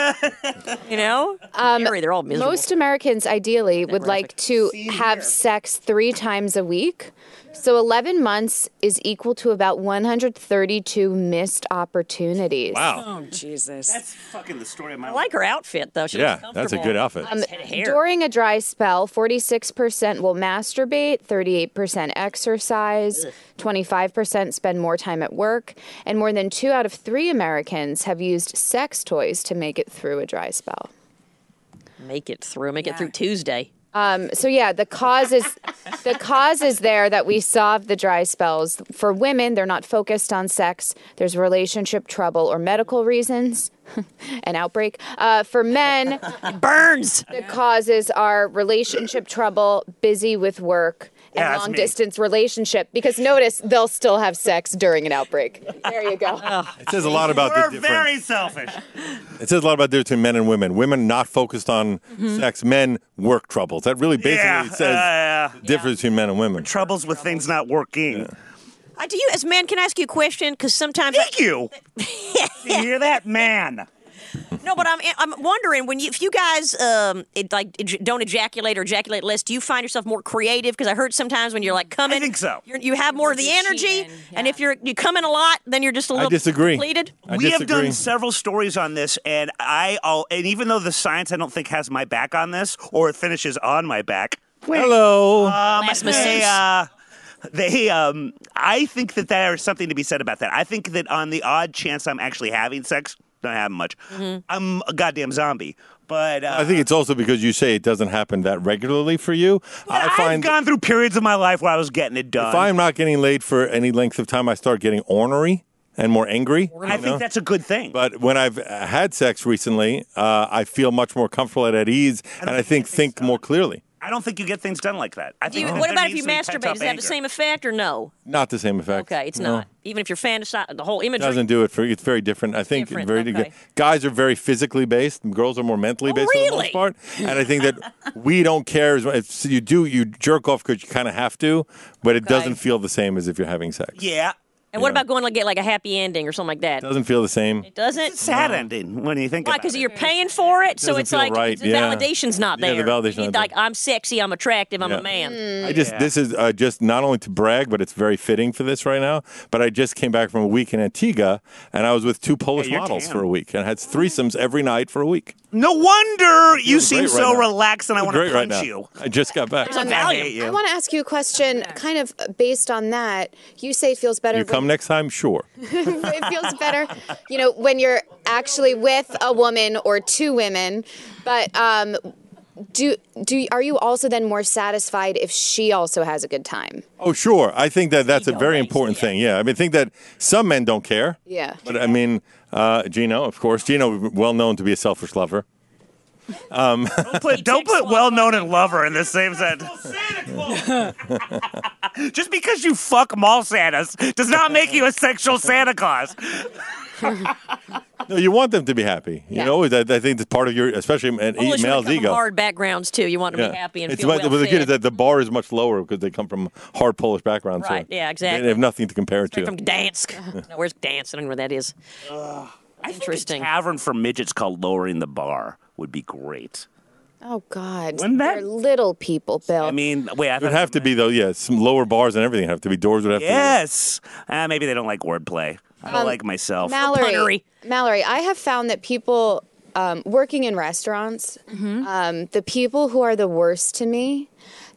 You know? Married, they're all miserable. Most Americans ideally would like to have sex three times a week. So eleven months is equal to about one hundred thirty-two missed opportunities. Wow. Oh, Jesus. That's fucking the story of my I life. like her outfit, though. She Yeah, looks that's a comfortable. good outfit. Nice head of hair. During a dry spell, forty-six percent will masturbate, thirty-eight percent exercise, twenty-five percent spend more time at work, and more than two out of three Americans have used sex toys to make it through a dry spell. Make it through. Make it through Tuesday. Um, so yeah, the cause is the cause is there that we solve the dry spells. For women, they're not focused on sex. There's relationship trouble or medical reasons, an outbreak. Uh, for men, Burns. the causes are relationship trouble, busy with work, and Yeah, that's long me. distance relationship. Because notice they'll still have sex during an outbreak. There you go. It says a lot about the We're difference. very selfish. It says a lot about the difference between men and women. Women not focused on Mm-hmm. sex. Men work troubles. That really basically Yeah, says yeah, yeah. the difference between men and women. Troubles with things not working. Uh, do you, as men, can I ask you a question? Because sometimes. I- Thank you. you hear that, man? No, but I'm I'm wondering when you if you guys um it, like ej- don't ejaculate or ejaculate less, do you find yourself more creative? Because I heard sometimes when you're like coming, I think so. You're, you have more of the You're energy, cheating, and yeah. if you're you come in a lot, then you're just a I little disagree. depleted. I we have disagree. done several stories on this, and I, all, and even though the science I don't think has my back on this, or it finishes on my back. Hello. Um, Last they, masseuse. uh, they, um, I think that there is something to be said about that. I think that on the odd chance I'm actually having sex, don't have much. Mm-hmm. I'm a goddamn zombie. But uh, I think it's also because you say it doesn't happen that regularly for you. I I've find gone through periods of my life where I was getting it done. if I'm not getting laid for any length of time, I start getting ornery and more angry. I you know? think that's a good thing. But when I've uh, had sex recently, uh, I feel much more comfortable and at ease, and I think think more clearly. I don't think you get things done like that. I Do think you, that what there about if needs you to be pent masturbate? up Does that have anger. the same effect or no? Not the same effect. Okay, it's No. not. Even if you're fantasizing, the whole imagery. Doesn't do it for it's very different. I think Different, very okay. guys are very physically based, and girls are more mentally Oh, based for the really? most part. And I think that we don't care as much. If you do, you jerk off because you kind of have to, but it Okay. doesn't feel the same as if you're having sex. Yeah. And what Yeah. about going to get like a happy ending or something like that? It doesn't feel the same. It doesn't. It's a sad ending when you think Why? about Because it. you're paying for it, so Doesn't it's feel like right, the yeah. validation's not Yeah, there. the validation's You need, not like there. I'm sexy, I'm attractive, I'm Yeah. a man. I just Yeah. this is uh, just not only to brag, but it's very fitting for this right now. But I just came back from a week in Antigua, and I was with two Polish Yeah, you're models tan. for a week, and had threesomes every night for a week. No wonder you Feeling seem great so right now. relaxed, and I Feeling want to great right punch now. you. I just got back. It's like I Valium. hate you. I want to ask you a question, kind of based on that. You say it feels better. You come next time, sure. It feels better, you know, when you're actually with a woman or two women. But um, do do are you also then more satisfied if she also has a good time? Oh, sure. I think that that's a Ego very based, important yeah. thing. Yeah, I mean, I think that some men don't care. Yeah. But I mean, uh, Gino, of course, Gino, well known to be a selfish lover. Don't put, don't takes put one well known and lover in the same sentence. Just because you fuck mall Santas does not make you a sexual Santa Claus. No, you want them to be happy. You Yeah. know, that I think that's part of your, especially an Polish male's women come ego. from hard backgrounds too. You want them to be happy and it's feel about, well but the kid is fed. that the bar is much lower because they come from hard Polish backgrounds. so Right, yeah, exactly. They have nothing to compare it to. From Gdansk. no, where's Gdansk? I don't know where that is. Interesting. A tavern for midgets called Lowering the Bar would be great. Oh God, Wouldn't that- they're little people, Bill. I mean, wait, I It would thought- have to be though. Yeah, some lower bars and everything have to be. Doors would have Yes. Uh, maybe they don't like wordplay. I don't like myself. Mallory, punnery. Mallory, I have found that people um, working in restaurants, Mm-hmm. um, the people who are the worst to me,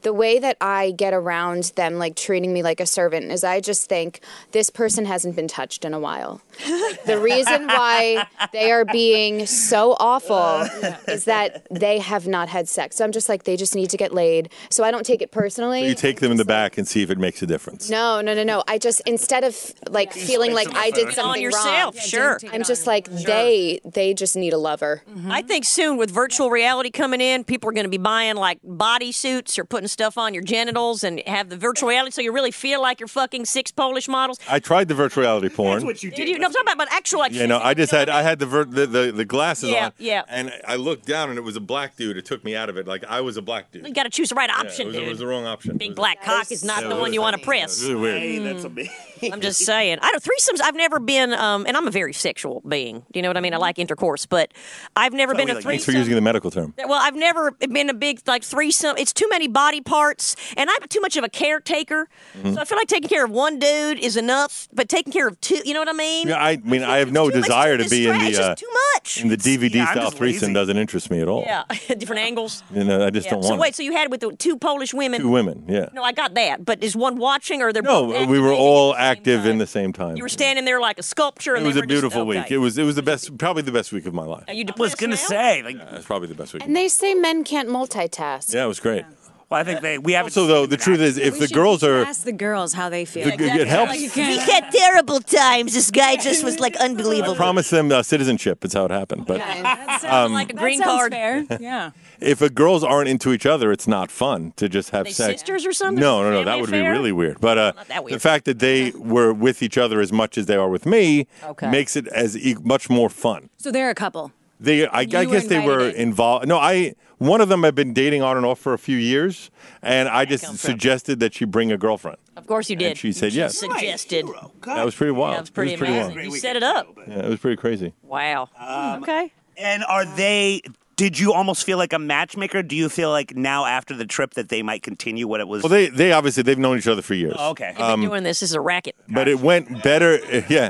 the way that I get around them, like treating me like a servant, is I just think this person hasn't been touched in a while. The reason why they are being so awful is that they have not had sex. So I'm just like, they just need to get laid. So I don't take it personally. You take them in the back and see if it makes a difference. No, no, no, no. I just, instead of like feeling like I did something on yourself, wrong, sure. I'm just like, they they just need a lover. I think soon with virtual reality coming in, people are going to be buying like body suits or putting stuff on your genitals and have the virtual reality so you really feel like you're fucking six Polish models. I tried the virtual reality porn. That's what you Did did. you? No, I'm talking about actual like. You know, I just had I had the ver- the, the the glasses Yeah, on, yeah. and I looked down and it was a black dude. It took me out of it. Like I was a black dude. You got to choose the right Yeah, option, it, was, dude. it was the wrong option. It Big was- black cock is not yeah, the it one was- you want to yeah, press. it was really weird. Hey, that's amazing. I'm just saying. I don't threesomes. I've never been, um, and I'm a very sexual being. Do you know what I mean? I like intercourse, but I've never been a like- Thanks for threesome. using the medical term. Well, I've never been a big like threesome. It's too many body parts, and I'm too much of a caretaker. Mm-hmm. So I feel like taking care of one dude is enough, but taking care of two, you know what I mean? Yeah, I mean, I have no It's too much desire to to be in distract. the It's uh, just too much. in the D V D Yeah, I'm style just threesome. lazy. Doesn't interest me at all. Yeah, different angles. You know, I just Yeah. don't So want wait, it. so you had with the two Polish women? Two women, yeah. No, I got that. But is one watching, or they're both No, we were activating all at the same active time? in the same time. You were standing there like a sculpture. It And was they a were just- beautiful okay. week. It was it was the best, probably the best week of my life. Are you I was depressed gonna now? say, like, It's probably the best week. And they say men can't multitask. Yeah, it was great. well, I think they we have. Also, though, the truth is, if the girls are, ask the girls how they feel. the, it helps. We had terrible times. This guy just was like unbelievable. Promise them uh, citizenship. That's how it happened. But Um, like a green that sounds card. fair. Yeah. if the girls aren't into each other, it's not fun to just have They sex. sisters or something? No, no, no. Family That would affair? be really weird. But uh, Not that weird. the fact that they were with each other as much as they are with me Okay. makes it as e- much more fun. So they're a couple. They, I, I You guess were they were invited in. involved. No, I. One of them I've been dating on and off for a few years, and I just come from? suggested that she bring a girlfriend. Of course you did. And she said yes. Suggested. That was pretty wild. That was pretty it was pretty amazing. wild. You set it up. Yeah, it was pretty crazy. Wow. okay. And are they? Did you almost feel like a matchmaker? Do you feel like now after the trip that they might continue what it was? Well, they they obviously they've known each other for years. Oh, okay. You've been doing this. This is a racket. But it went better. Yeah,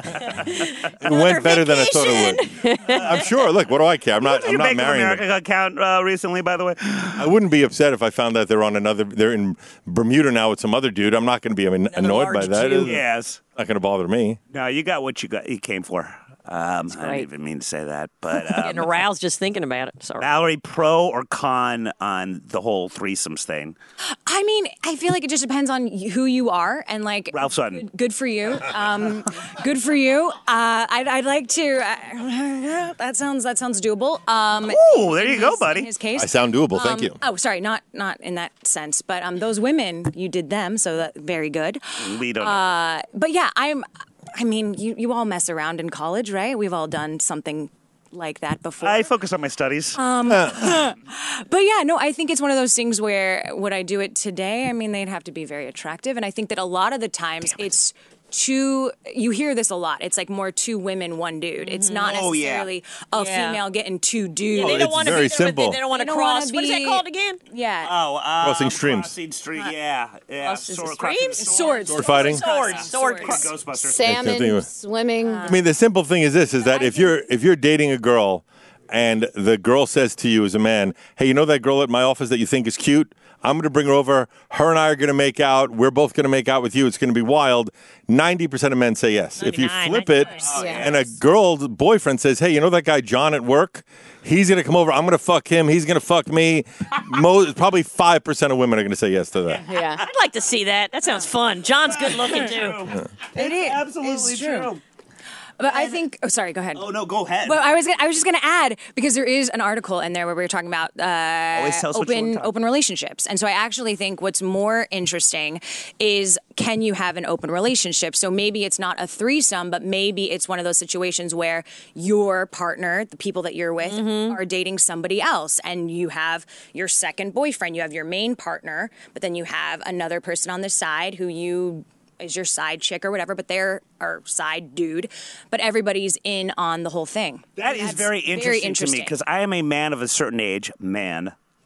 it went better than I thought it would. I'm sure. Look, what do I care? I'm not. Did I'm your not Bank of marrying America them. account uh, recently, by the way? I wouldn't be upset if I found out they're on another. They're in Bermuda now with some other dude. I'm not going to be an- annoyed by large that. Jew. It's Yes. not going to bother me. No, you got what you got. You came for. Um, I great. didn't even mean to say that, but Getting um, aroused just thinking about it. Sorry. Valerie, pro or con on the whole threesomes thing? I mean, I feel like it just depends on y- who you are and like. Ralph Sutton. Good, good for you. Um, good for you. Uh, I'd, I'd like to. Uh, that sounds that sounds doable. Um, Ooh, there you go, his- buddy. In his case, I sound doable. Thank Um, you. Oh, sorry, not not in that sense, but um, those women, you did them, so that very good. We don't know. Uh, but yeah, I'm. I mean, you you all mess around in college, right? We've all done something like that before. I focus on my studies. But yeah, no, I think it's one of those things where would I do it today? I mean, they'd have to be very attractive, and I think that a lot of the times it's. Two, you hear this a lot. It's like more two women, one dude. It's not Oh, yeah. necessarily a Yeah. female getting two dudes. Yeah, they it's don't want to very be there with simple. it. They don't want to They don't wanna cross. What is that be- called again? Yeah. oh, um, Crossing streams. Crossing street, yeah. yeah. Cross- is it Sword- streams? crossing Swords. Sword fighting. Sword. Sword. Swords. Ghostbusters. Salmon, Yeah, swimming. I mean, the simple thing is this: is that if you're if you're dating a girl, and the girl says to you as a man, "Hey, you know that girl at my office that you think is cute? I'm going to bring her over. Her and I are going to make out. We're both going to make out with you. It's going to be wild." ninety percent of men say yes. If you ninety-nine, flip it, ninety-nine. Yeah. and a girl's boyfriend says, "Hey, you know that guy John at work? He's going to come over. I'm going to fuck him. He's going to fuck me." Most, probably five percent of women are going to say yes to that. Yeah. I'd like to see that. That sounds fun. John's good looking too. It is Absolutely it's true. But I think. Oh, sorry. Go ahead. Oh no, go ahead. Well, I was gonna, I was just going to add because there is an article in there where we were talking about uh, Always tell us what you open wanna talk. open relationships, and so I actually think what's more interesting is can you have an open relationship? So maybe it's not a threesome, but maybe it's one of those situations where your partner, the people that you're with, are dating somebody else, and you have your second boyfriend, you have your main partner, but then you have another person on the side who you. Is your side chick or whatever, but they're our side dude, but everybody's in on the whole thing. That is That's very interesting, very to me interesting. because I am a man of a certain age, man,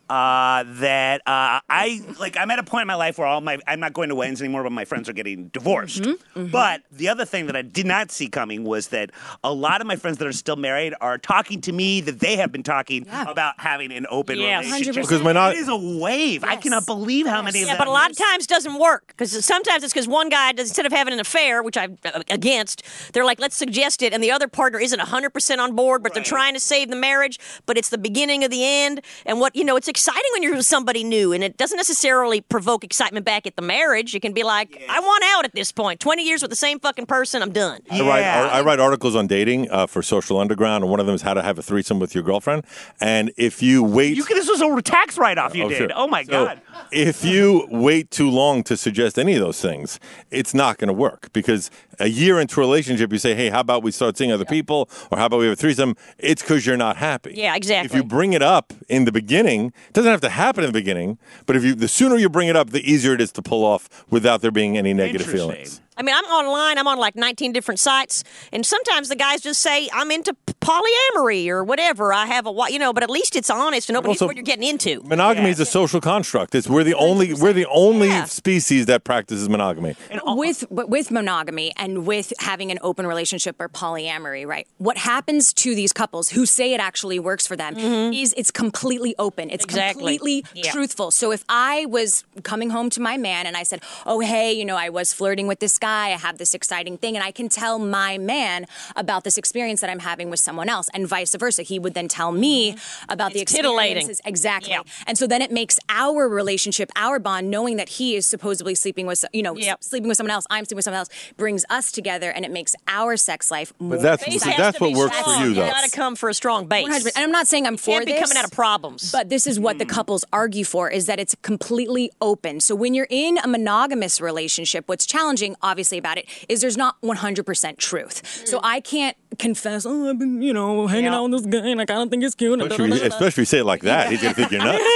uh, that uh, I like. I'm at a point in my life where all my I'm not going to weddings anymore, but my friends are getting divorced. Mm-hmm, mm-hmm. But the other thing that I did not see coming was that a lot of my friends that are still married are talking to me that they have been talking Yeah. about having an open Yes. relationship. one hundred percent. Because my not- it is a wave. I Yes. cannot believe how many of Yeah, them. but a lot of times doesn't work because sometimes it's because one guy does, instead of having an affair, which I'm uh, against, they're like, let's suggest it, and the other partner isn't one hundred percent on board, but they're Right. trying to save the marriage, but it's the beginning of the end. And what, you know, it's exciting when you're with somebody new, and it doesn't necessarily provoke excitement back at the marriage. It can be like, I want out at this point. twenty years with the same fucking person, I'm done. I write, Yeah. I write articles on dating uh, for Social Underground, and one of them is how to have a threesome with your girlfriend. And if you wait, You could, this was a tax write-off you Oh, did. sure. Oh my So, god. if you wait too long to suggest any of those things, it's not going to work because a year into a relationship, you say, hey, how about we start seeing other people, or how about we have a threesome? It's because you're not happy. Yeah, exactly. If you bring it up in the beginning, it doesn't have to happen in the beginning, but if you, the sooner you bring it up, the easier it is to pull off without there being any negative Interesting. feelings. I mean, I'm online. I'm on like nineteen different sites, and sometimes the guys just say I'm into p- polyamory or whatever. I have a, wa- you know, but at least it's honest and nobody knows Also, what you're getting into. Monogamy is a social construct. It's we're the only we're the only Yeah. species that practices monogamy. with but with monogamy and with having an open relationship or polyamory, right? What happens to these couples who say it actually works for them is it's completely open. It's Exactly. completely Yeah. truthful. So if I was coming home to my man and I said, "Oh, hey, you know, I was flirting with this guy. I have this exciting thing," and I can tell my man about this experience that I'm having with someone else, and vice versa. He would then tell me about the It's titillating. experiences. Exactly. Yeah. And so then it makes our relationship, our bond, knowing that he is supposedly sleeping with, you know, Yep. sleeping with someone else, I'm sleeping with someone else, brings us together, and it makes our sex life more. But that's Base see, has that's to what be works for strong. you, though. You got to come for a strong base. one hundred percent. And I'm not saying I'm for Can't be this. coming out of problems. But this is what the couples argue for, is that it's completely open. So when you're in a monogamous relationship, what's challenging, obviously, about it is there's not one hundred percent truth. So I can't confess, oh, I've been, you know, hanging Yeah. out with this guy and I kind of think it's cute. Especially, if you- especially if you say it like that, he's gonna think you're nuts.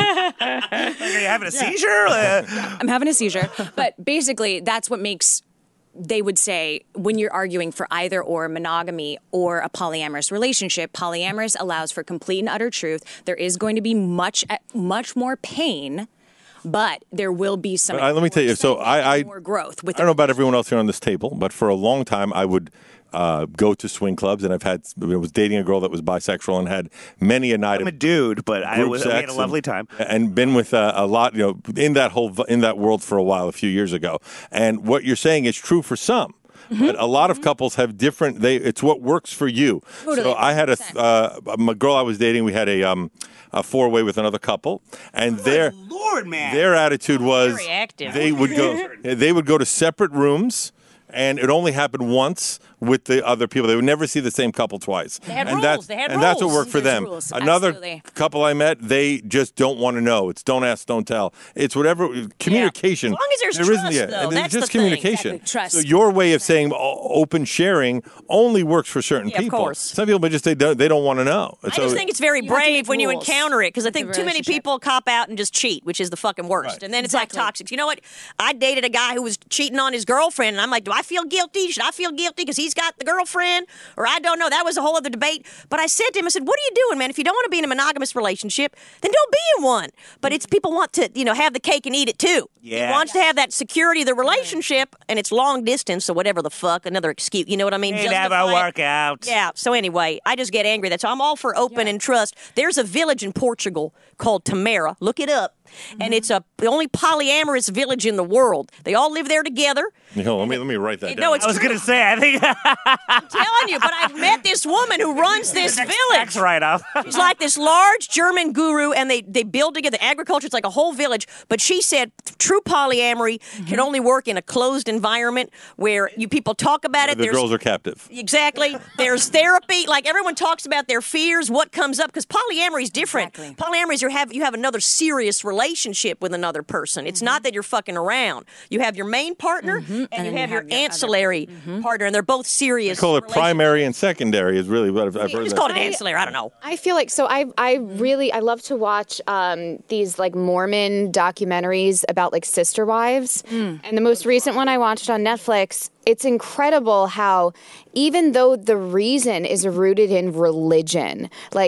Are you having a seizure? Uh, I'm having a seizure. But basically, that's what makes, they would say, when you're arguing for either or monogamy or a polyamorous relationship, polyamorous allows for complete and utter truth. There is going to be much, much more pain, but there will be some. But I- let me tell you, so I- I- more growth with. I don't know about everyone else here on this table, but for a long time, I would uh, go to swing clubs, and I've had I was dating a girl that was bisexual and had many a night I'm a of dude, but I group was, we had sex a lovely and, time. and been with uh, a lot, you know, in that whole in that world for a while, a few years ago. And what you're saying is true for some. But a lot of couples have different. They it's what works for you. Totally, So I had a uh, a girl I was dating. We had a um, a four way with another couple, and their Lord, man. their attitude was Very active. they would go they would go to separate rooms, and it only happened once with the other people. They would never see the same couple twice. They had and rules. That's, They had and that's what rules. worked for There's them. rules. Another Absolutely. couple I met, they just don't want to know. It's don't ask, don't tell. It's whatever communication. As long as there's There isn't trust, yet. though, And it's that's just the thing. communication. Exactly. Trust. So your way of saying o- open sharing only works for certain Yeah, of people. course. Some people just they don't they don't want to know. I just think it's very You have to brave make when you rules encounter it because I with the think too many relationship. people cop out and just cheat, which is the fucking worst. Right. And then it's Exactly. like toxic. You know what? I dated a guy who was cheating on his girlfriend, and I'm like, do I feel guilty? Should I feel guilty because he's got the girlfriend? Or I don't know. That was a whole other debate. But I said to him, I said, what are you doing, man? If you don't want to be in a monogamous relationship, then don't be in one. But it's people want to, you know, have the cake and eat it too. Yeah. He wants to have that security of the relationship, and it's long distance, so whatever the fuck, another excuse. You know what I mean? Ain't never Justify it. work out. Yeah. So anyway, I just get angry. That's I'm all for open and trust. There's a village in Portugal called Tamara. Look it up. And it's a the only polyamorous village in the world. They all live there together. You know, let me let me write that No, down. it's I was true. going to say, I think I'm telling you, but I've met this woman who runs this tax village. write-off. She's like this large German guru, and they, they build together agriculture. It's like a whole village. But she said true polyamory can only work in a closed environment where you people talk about it. the There's- girls are captive. Exactly. There's therapy. Like everyone talks about their fears, what comes up, because polyamory is different. Exactly. Polyamory is you have you have another serious relationship with another person. It's not that you're fucking around. You have your main partner and, you then have you your have your other- ancillary partner, and they're both serious. They call it relationships. primary and secondary is really what I've, I've You heard. just that. call it ancillary. I don't know. I feel like so I I really I love to watch um, these like Mormon documentaries about like sister wives, and the most recent one I watched on Netflix. It's incredible how even though the reason is rooted in religion, like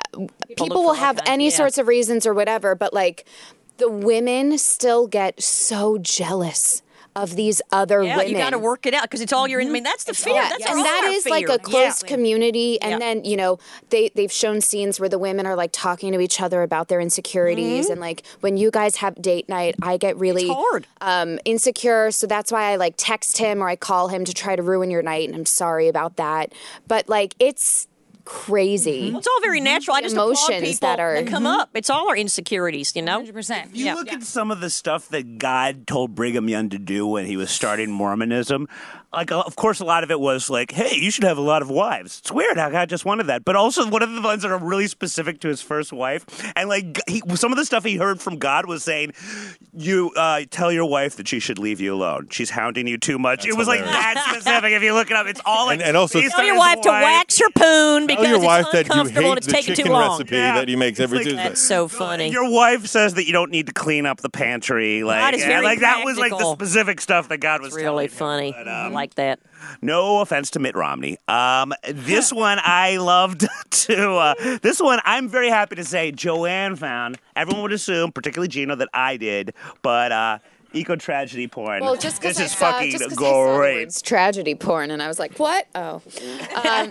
people look will for all have kinds- any yeah. sorts of reasons or whatever, but like the women still get so jealous of these other Yeah, women. you got to work it out because it's all your. I mean, that's the fear. Yeah, That's and all that our is fear. like a close Yeah. community. And Yeah. then, you know, they, they've shown scenes where the women are like talking to each other about their insecurities. Mm-hmm. And like when you guys have date night, I get really It's hard. um, insecure. So that's why I like text him or I call him to try to ruin your night. And I'm sorry about that. But like, it's crazy. It's all very natural. I just applaud Emotions people that are- come up. It's all our insecurities, you know. one hundred percent. You Yeah. look at some of the stuff that God told Brigham Young to do when he was starting Mormonism. Like, uh, of course, a lot of it was like, "Hey, you should have a lot of wives." It's weird how God just wanted that, but also one of the ones that are really specific to his first wife. And like, he, some of the stuff he heard from God was saying, "You uh, tell your wife that she should leave you alone. She's hounding you too much." That's it was like hilarious. that specific. If you look it up, it's all like And- and also- based Tell on your his wife to wax her poon because Tell your it's wife that you uncomfortable hate and it's the taking too chicken long. recipe Yeah. that he makes every It's like- Tuesday. That's so funny. Your wife says that you don't need to clean up the pantry. Like, God is yeah, very like that was like the practical. specific stuff that God was Really telling him. funny. But, I um, like that. No offense to Mitt Romney. Um, this one I loved to. Uh, this one I'm very happy to say Joanne found. Everyone would assume, particularly Gino, that I did, but uh, eco tragedy porn. Well, just because this I is saw, fucking just 'cause I saw the great. words tragedy porn, and I was like, "What? Oh." Um,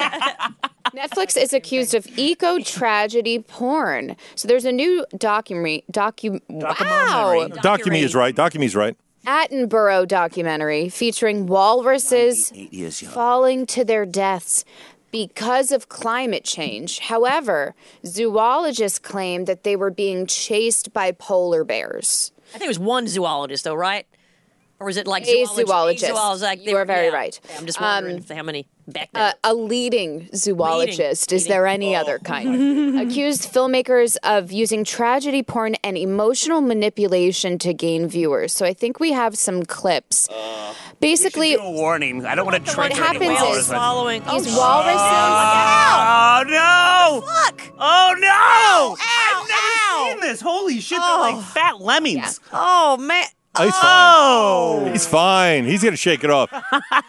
Netflix is accused of eco tragedy porn. So there's a new documentary. Docu. Wow. Docu-me is right. Docu-me's right. Attenborough documentary featuring walruses Eight years young. falling to their deaths because of climate change. However, zoologists claim that they were being chased by polar bears. I think it was one zoologist, though, right? Or is it like A zoology? zoologist. A zoologist, like they You are were- very yeah. right. Yeah, I'm just Um, wondering if how many back then. Uh, a leading zoologist. Is Leading. there any other kind? Accused filmmakers of using tragedy porn and emotional manipulation to gain viewers. So I think we have some clips. Basically, Do a warning. I don't want to what trigger happens any is- walrus. following these oh, walruses. Oh no! Fuck! Oh no! Ow, I've never ow. seen this. Holy shit! Oh. They're like fat lemmings. Oh man! Oh, he's Oh. fine. He's fine. He's gonna shake it off.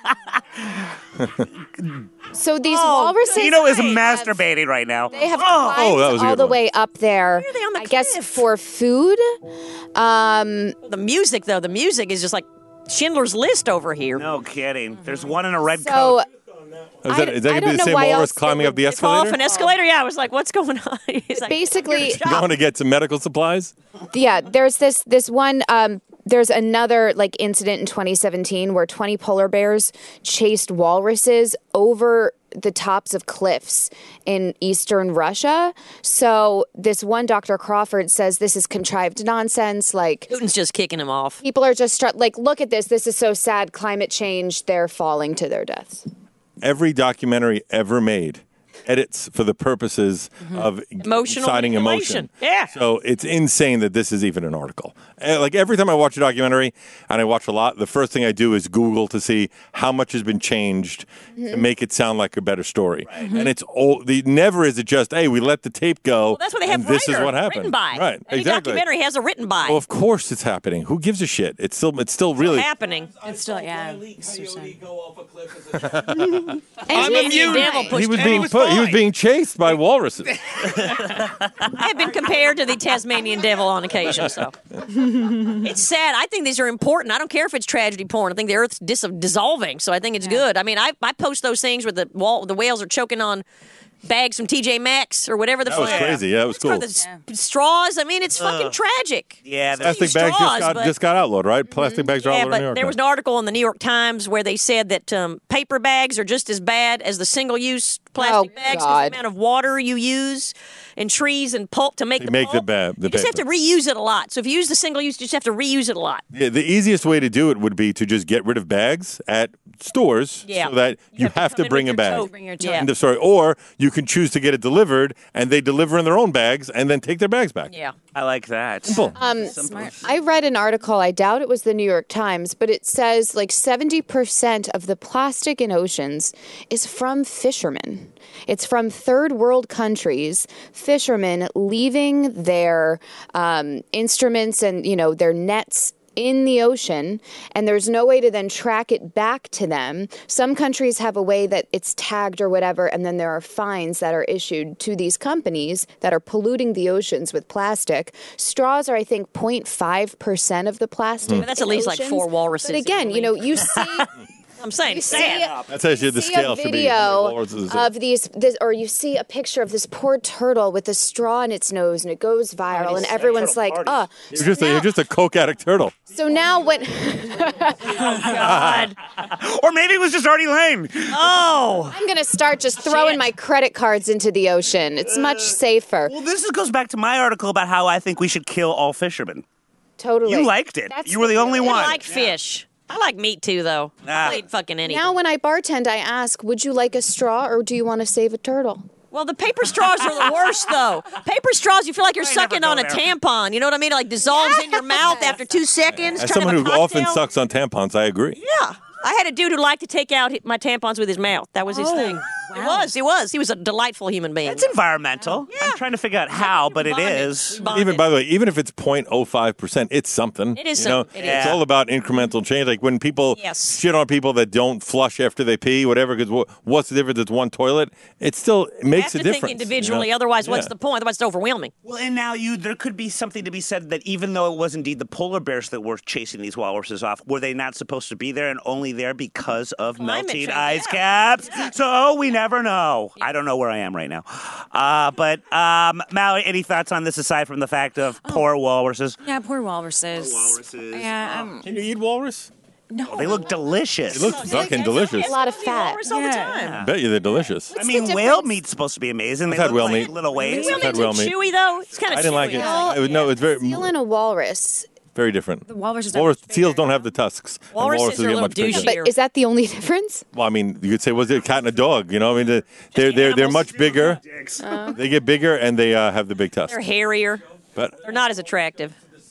So these Oh, walruses. Gino is have- masturbating right now. They have Oh. climbed Oh, that was a all good the one. way up there. are they on the I guess cliff? for food. Um, The music, though, the music is just like Schindler's List over here. No kidding. There's one in a red so coat. Is that, I- is that I gonna be don't the know same why walrus else they climbing up the would Fall off escalator? an escalator? Yeah, I was like, what's going on? He's like, basically, Going to get some medical supplies? yeah, there's this this one. Um, there's another like incident in twenty seventeen where twenty polar bears chased walruses over the tops of cliffs in eastern Russia. So this one Doctor Crawford says this is contrived nonsense. Like Putin's just kicking him off. people are just stru- like, look at this. This is so sad. Climate change. They're falling to their deaths. Every documentary ever made edits for the purposes of Emotional inciting manipulation. emotion. Yeah. So it's insane that this is even an article. Eh, Like every time I watch a documentary, and I watch a lot, the first thing I do is Google to see how much has been changed to make it sound like a better story. And it's all the never is it just, hey, we let the tape go. Well, that's what they have and this writer, is what happened. written by. Right. Any exactly. documentary has a written by. Well, of course it's happening. Who gives a shit? It's still it's still really happening. It's still, yeah. it's so sad. I'm immune. Devil pushed he was him. being was put, he was fine. being chased by walruses. I have been compared to the Tasmanian devil on occasion, so it's sad. I think these are important. I don't care if it's tragedy porn. I think the Earth's dis- dissolving, so I think it's good. I mean, I, I post those things where the wall, the whales are choking on bags from T J Maxx or whatever the That was fuck. crazy. Yeah, it was Or cool. the s- straws. I mean, it's fucking tragic. Yeah, there's Plastic bags straws, just got, but- just got outlawed, right? Plastic bags are Yeah, outlawed in New but York. there was an now. article in the New York Times where they said that um, paper bags are just as bad as the single-use plastic Oh, bags because God. the amount of water you use and trees and pulp to make They the make the pulp. ba- the you just have to paper. reuse it a lot. So if you use the single-use, you just have to reuse it a lot. Yeah, the easiest way to do it would be to just get rid of bags at stores Yeah. so that you, have to have come to in bring with a your bag. tote. Bring your Yeah. tote. End of story. Or you can choose to get it delivered and they deliver in their own bags and then take their bags back. Yeah. I like that. Simple. Um, I read an article, I doubt it was the New York Times, but it says like seventy percent of the plastic in oceans is from fishermen. It's from third world countries, fishermen leaving their um, instruments and, you know, their nets in the ocean, and there's no way to then track it back to them. Some countries have a way that it's tagged or whatever, and then there are fines that are issued to these companies that are polluting the oceans with plastic. Straws are, I think, zero point five percent of the plastic. But that's at in least like oceans. four walruses. But again, you know, you see... I'm saying, You say see it. a- That's actually the see scale a should be. video walruses. of these, this, or you see a picture of this poor turtle with a straw in its nose, and it goes viral, and everyone's like, "Oh." You're just, a, you're just a coke addict turtle. So now when God. Or maybe it was just Artie Lane. Oh. I'm gonna start just throwing my credit cards into the ocean, it's much safer. Well, this is- goes back to my article about how I think we should kill all fishermen. Totally. You liked it. That's You were the only I one. like fish. I like meat too, though. Nah. I'll eat fucking anything. Now when I bartend, I ask, "Would you like a straw, or do you want to save a turtle?" Well, the paper straws are the worst, though. Paper straws, you feel like you're I sucking never on go a there. tampon. You know what I mean? It like dissolves in your mouth after two seconds. As kind someone of who a often cocktail. sucks on tampons, I agree. Yeah. I had a dude who liked to take out hi- my tampons with his mouth. That was his thing. It was. He was. He was a delightful human being. It's environmental. I'm trying to figure out how, but it Bonded. is. We bonded. Even by the way, even if it's zero point zero five percent, it's something. It is You know, something. It it's is. all about incremental change. Like when people Yes. shit on people that don't flush after they pee, whatever. Because what's the difference? It's one toilet. It still it You makes have a to difference. think individually. you know? Otherwise, what's Yeah. the point? Otherwise, it's overwhelming. Well, and now you, there could be something to be said that even though it was indeed the polar bears that were chasing these walruses off, were they not supposed to be there and only there because of Climate melting change, ice yeah. caps? So we never know. I don't know where I am right now. Uh, but um, Mallory, any thoughts on this aside from the fact of poor walruses? Yeah, poor walruses. Walruses. Yeah, um, Can you eat walrus? no. They look delicious. It looks fucking delicious. A lot of fat. Walrus all the Yeah. time. I bet you they're delicious. I mean, the whale difference? meat's supposed to be amazing. They I've had look whale like meat. little waves. Whale I've had meat's whale too meat. chewy, though. It's kind of I didn't like it. I would- no, it's very Seal and a walrus. very different. The walruses are Walrus much seals bigger. don't have the tusks. and Walruses walruses are a get little much bigger. douchey. But Here. is that the only difference? Well, I mean, you could say, was it a cat and a dog? You know, I mean, the- they're they're they're animals. much bigger. They get bigger and they uh, have the big tusks. They're hairier. But They're not as attractive.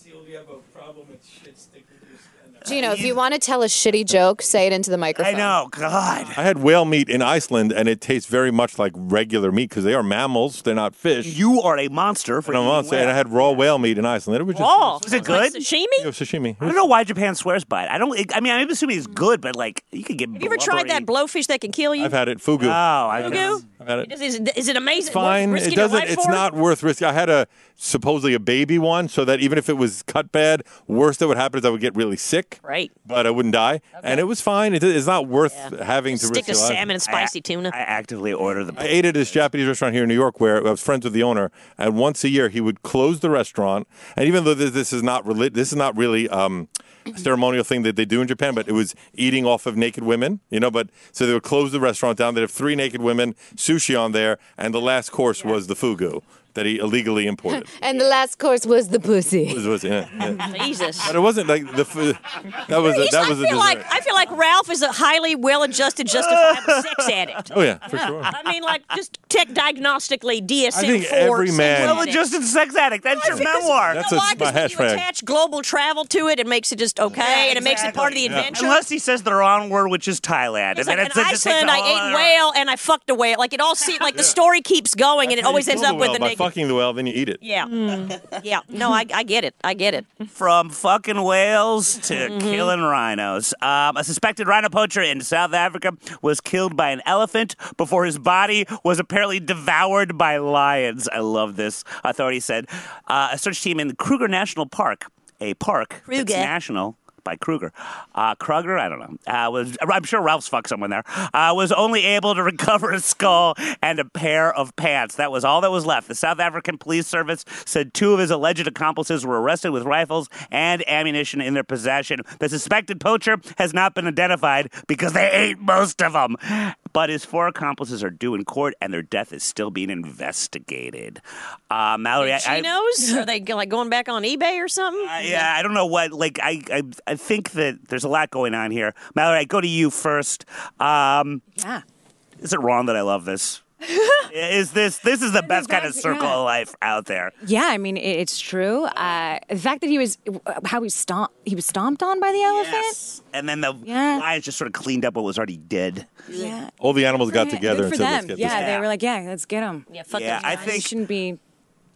Gino, if you want to tell a shitty joke, say it into the I microphone. know. God. I had whale meat in Iceland, and it tastes very much like regular meat because they are mammals; they're not fish. You are a monster for and I'm eating not saying whale. I had raw whale meat in Iceland. It was just Oh, Was it good? Like sashimi? it was sashimi. I don't know why Japan swears by it. I don't. I mean, I'm assuming it's good, but like you could get. Have you ever tried that blowfish that can kill you? I've had it. Fugu. Oh, I Fugu? I've had it. Is, is it, is it amazing? It's fine. Worth risking It your doesn't. life It's for? not worth risking. I had a supposedly a baby one, so that even if it was cut bad, worst that would happen is I would get really sick. Right. But I wouldn't die, and it was fine. It, it's not worth Yeah. having to Stick risk to your life. salmon and spicy tuna. I actively order the. I ate at this Japanese restaurant here in New York where I was friends with the owner, and once a year he would close the restaurant. And even though this, this is not reli- this is not really um, a ceremonial thing that they do in Japan, but it was eating off of naked women, you know. But so they would close the restaurant down. They'd have three naked women, sushi on there, and the last course was the fugu that he illegally imported. And the last course was the pussy. It was- yeah, yeah. Jesus. But it wasn't like the fu- that was a, He's- that was I a feel like dessert. I feel like Ralph is a highly well-adjusted, justifiable sex addict. Oh yeah, for sure. I mean, like just tech diagnostically D S M I think four. every man- Well-adjusted sex addict. That's your Because- memoir. That's You know a- why? my 'Cause when you hashtag. attach global travel to it, it makes it just okay, and it makes it part of the exactly. adventure. Unless he says the wrong word, which is Thailand, It's and then like it's in it just takes Iceland, a I whole ate other- whale and I fucked a whale. Like it all seems like the story keeps going, and it That's how always you ends kill up the with whale, the by naked. fucking the whale, then you eat it. Yeah, yeah. No, I, I get it. I get it. From fucking whales to Mm-hmm. killing rhinos. Um, a suspected rhino poacher in South Africa was killed by an elephant before his body was apparently devoured by lions. I love this. Authorities said uh, a search team in Kruger National Park, a park that's Kruger. national by Kruger, uh, Kruger, I don't know. Uh, was I'm sure Ralph's fucked someone there. Uh, was only able to recover a skull and a pair of pants. That was all that was left. The South African Police Service said two of his alleged accomplices were arrested with rifles and ammunition in their possession. The suspected poacher has not been identified because they ate most of them. But his four accomplices are due in court, and their death is still being investigated. Uh, Mallory, I, I, Chinos? Are they like going back on eBay or something? I- yeah, I don't know what. Like, I, I, I think that there's a lot going on here. Mallory, I go to you first. Um, Yeah. is it wrong that I love this? is this this is the best kind of best, circle yeah. of life out there? Yeah, I mean, it, it's true. Uh, the fact that he was, how he stomped, he was stomped on by the elephant. Yes. And then the Yeah. lions just sort of cleaned up what was already dead. Yeah. All the animals got Good together for and said, them. "Let's get yeah, this." they were like, yeah, let's get him. Yeah, fuck Yeah, those I guys. He think shouldn't be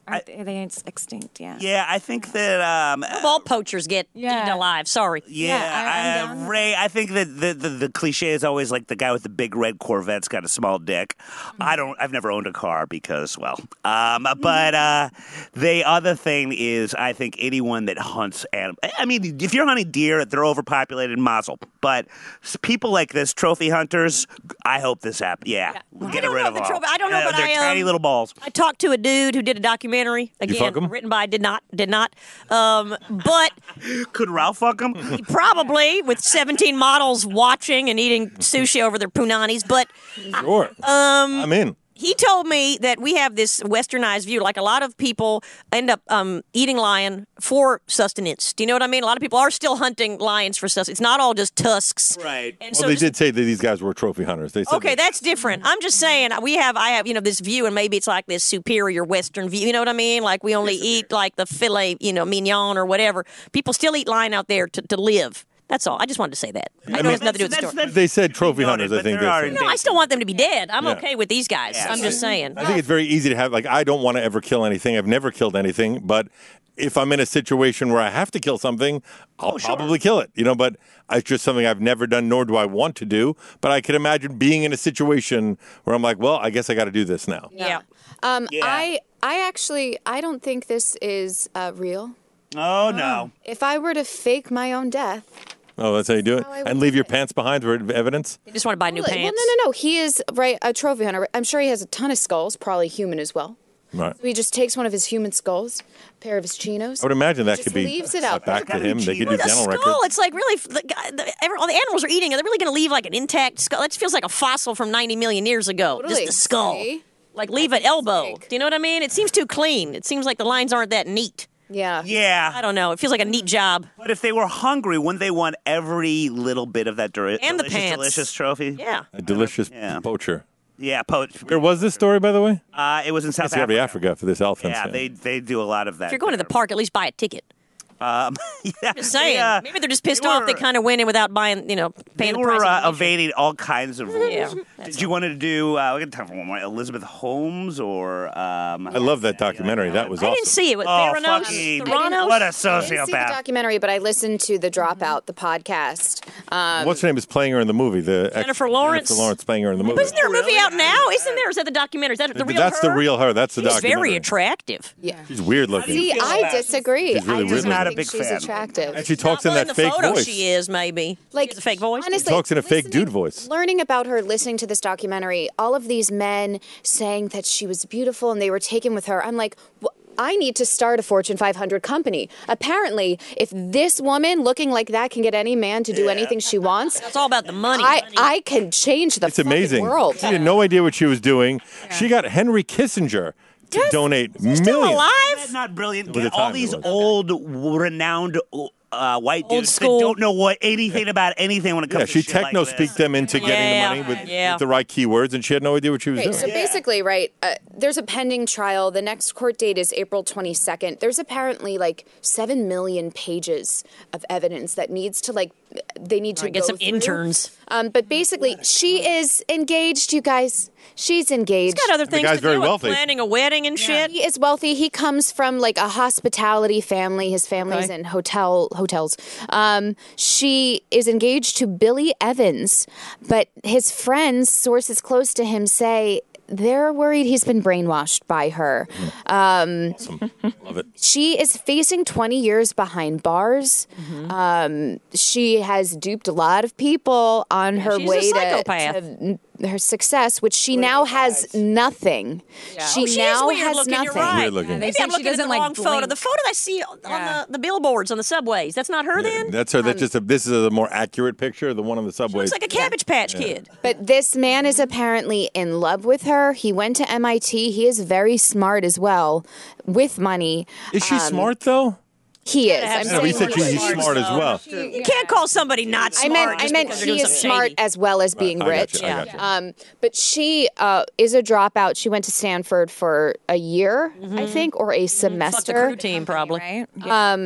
Aren't they, they it's extinct? Yeah. Yeah, I think that. Um, All poachers get Yeah. eaten alive. Sorry. Yeah, Yeah, I- I'm I- down. Ray. I think that the, the the cliche is always like the guy with the big red Corvette's got a small dick. I don't. I've never owned a car because, well, um, but uh, the other thing is, I think anyone that hunts animals. I mean, if you're hunting deer, they're overpopulated, mazel. But s- people like this, trophy hunters, I hope this happens. Yeah, I get don't rid know of if the them all. trophy- I don't know, Uh, but they're I, tiny um, little balls. I talked to a dude who did a documentary fuck again, him? written by did not did not, um, but Could Ralph fuck him? he probably with seventeen models watching and eating sushi over their punanis. But Sure. Um, I'm in. he told me that we have this westernized view. Like a lot of people end up um, eating lion for sustenance. Do you know what I mean? A lot of people are still hunting lions for sustenance. It's not all just tusks. Right. And Well, so they just- did say that these guys were trophy hunters. They said Okay, that. that's different. I'm just saying we have I have you know this view, and maybe it's like this superior Western view. You know what I mean? Like we only eat like the filet, you know, mignon or whatever. People still eat lion out there to, to live. That's all. I just wanted to say that. I know it has nothing to do with the That's- story. that's- They said trophy Noted, hunters. I but think there they are said. No, I still want them to be dead. I'm Yeah. okay with these guys. Yeah, I'm sure. just saying. I think it's very easy to have. Like, I don't want to ever kill anything. I've never killed anything, but if I'm in a situation where I have to kill something, I'll Oh, sure. probably kill it. You know, but it's just something I've never done, nor do I want to do. But I can imagine being in a situation where I'm like, well, I guess I got to do this now. Yeah. Um, Yeah. I I actually I don't think this is uh, real. Oh no. If I were to fake my own death, Oh, that's how you do it, how I would and leave do your it. pants behind for evidence. They just want to buy new well, pants. well, no, no, no. He is right a trophy hunter. I'm sure he has a ton of skulls, probably human as well. Right. So he just takes one of his human skulls, a pair of his chinos. I would imagine that just could be leaves it brought out back there. to him. They could do With a dental skull, records. it's like really the, guy- the, every, all the animals are eating. Are they really going to leave like an intact skull? That feels like a fossil from ninety million years ago. Totally. Just the skull. See? Like leave an elbow. Do you know what I mean? It seems too clean. It seems like the lines aren't that neat. Yeah. I Yeah. don't know. It feels like a neat job. But if they were hungry, wouldn't they want every little bit of that deli- And the delicious, pants. delicious trophy? Yeah. A delicious Yeah. poacher. Yeah. Po- Where was this story, by the way? uh, it was in South It's got to be Africa. Africa for this elephant. Yeah, stand. they they do a lot of that. If you're going to the there. park, at least buy a ticket. Um, yeah, Just saying. They, uh, Maybe they're just pissed they off. They were- kind of went in without buying, you know, They paying the were price. uh, of admission. evading all kinds of rules. Yeah, Did you want to do? Uh, we got time for one more. Elizabeth Holmes or? Um, I love that documentary. That was I awesome. didn't see it with Oh, Theranos. fucking- Theranos? What a I didn't see the sociopath! documentary, but I listened to the Dropout, the podcast. Um, What's her name is playing her in the movie? The ex- Jennifer Lawrence. Jennifer Lawrence playing her in the movie. But isn't there a movie Really? out now? Isn't there? Is that the documentary? Is that the real That's her? the real her. That's the She's documentary. very attractive. yeah. She's weird looking. See, feel I about it? disagree. She's really I just weird Not a think big she's fan. attractive. And she talks in Well, that in the fake photo voice. she is, maybe. Like She has a fake voice. Honestly, talks in a fake listening- dude voice. Learning about her, listening to this documentary, all of these men saying that she was beautiful and they were taken with her. I'm like, wh- I need to start a Fortune five hundred company. Apparently, if this woman looking like that can get any man to do anything she wants, It's all about the money. I, honey. I can change the It's fucking amazing. world. She had no idea what she was doing. She got Henry Kissinger to donate millions. Still Isn't alive? that not brilliant? With Get the all time it these was. old, renowned uh, white Old dudes school. that don't know what anything about anything when it comes Yeah, to she shit like techno this. speaked them into getting Yeah, the money with, yeah. with the right keywords, and she had no idea what she was Right, doing. so basically, right, uh, there's a pending trial. The next court date is April twenty-second. There's apparently like seven million pages of evidence that needs to, like, they need to Right, get go some through. interns. Um, but basically, she is engaged, you guys. She's engaged. He's got other things guy's to very do, like wealthy. planning a wedding and shit. He is wealthy. He comes from like a hospitality family. His family's Okay. in hotel hotels. Um, she is engaged to Billy Evans, but his friends, sources close to him, say they're worried he's been brainwashed by her. Awesome. Love it. She is facing twenty years behind bars. Mm-hmm. Um, she has duped a lot of people on her she's a way to, psychopath. to her success, which she now has nothing. She Oh, she now is weird has looking. nothing. You're right. Weird looking. They Maybe said I'm she looking at the doesn't, like, wrong photo. blink. The photo I see on Yeah. the, the billboards on the subways. That's not her then? That's her. That's just a. This is a more accurate picture. The one on the subway. Looks like a Cabbage Patch Kid. But this man is apparently in love with her. He went to M I T. He is very smart as well, with money. Is she smart though? He is. have I'm No, some he saying said he's she, he's smart smart as though. well. You can't call somebody not I smart. meant, I just meant because they're he doing is something smart shady. as well as being I got rich. you, I got you. Um, but she uh, is a dropout. She went to Stanford for a year, I think, or a Fuck the semester. crew team, probably. Right? Um,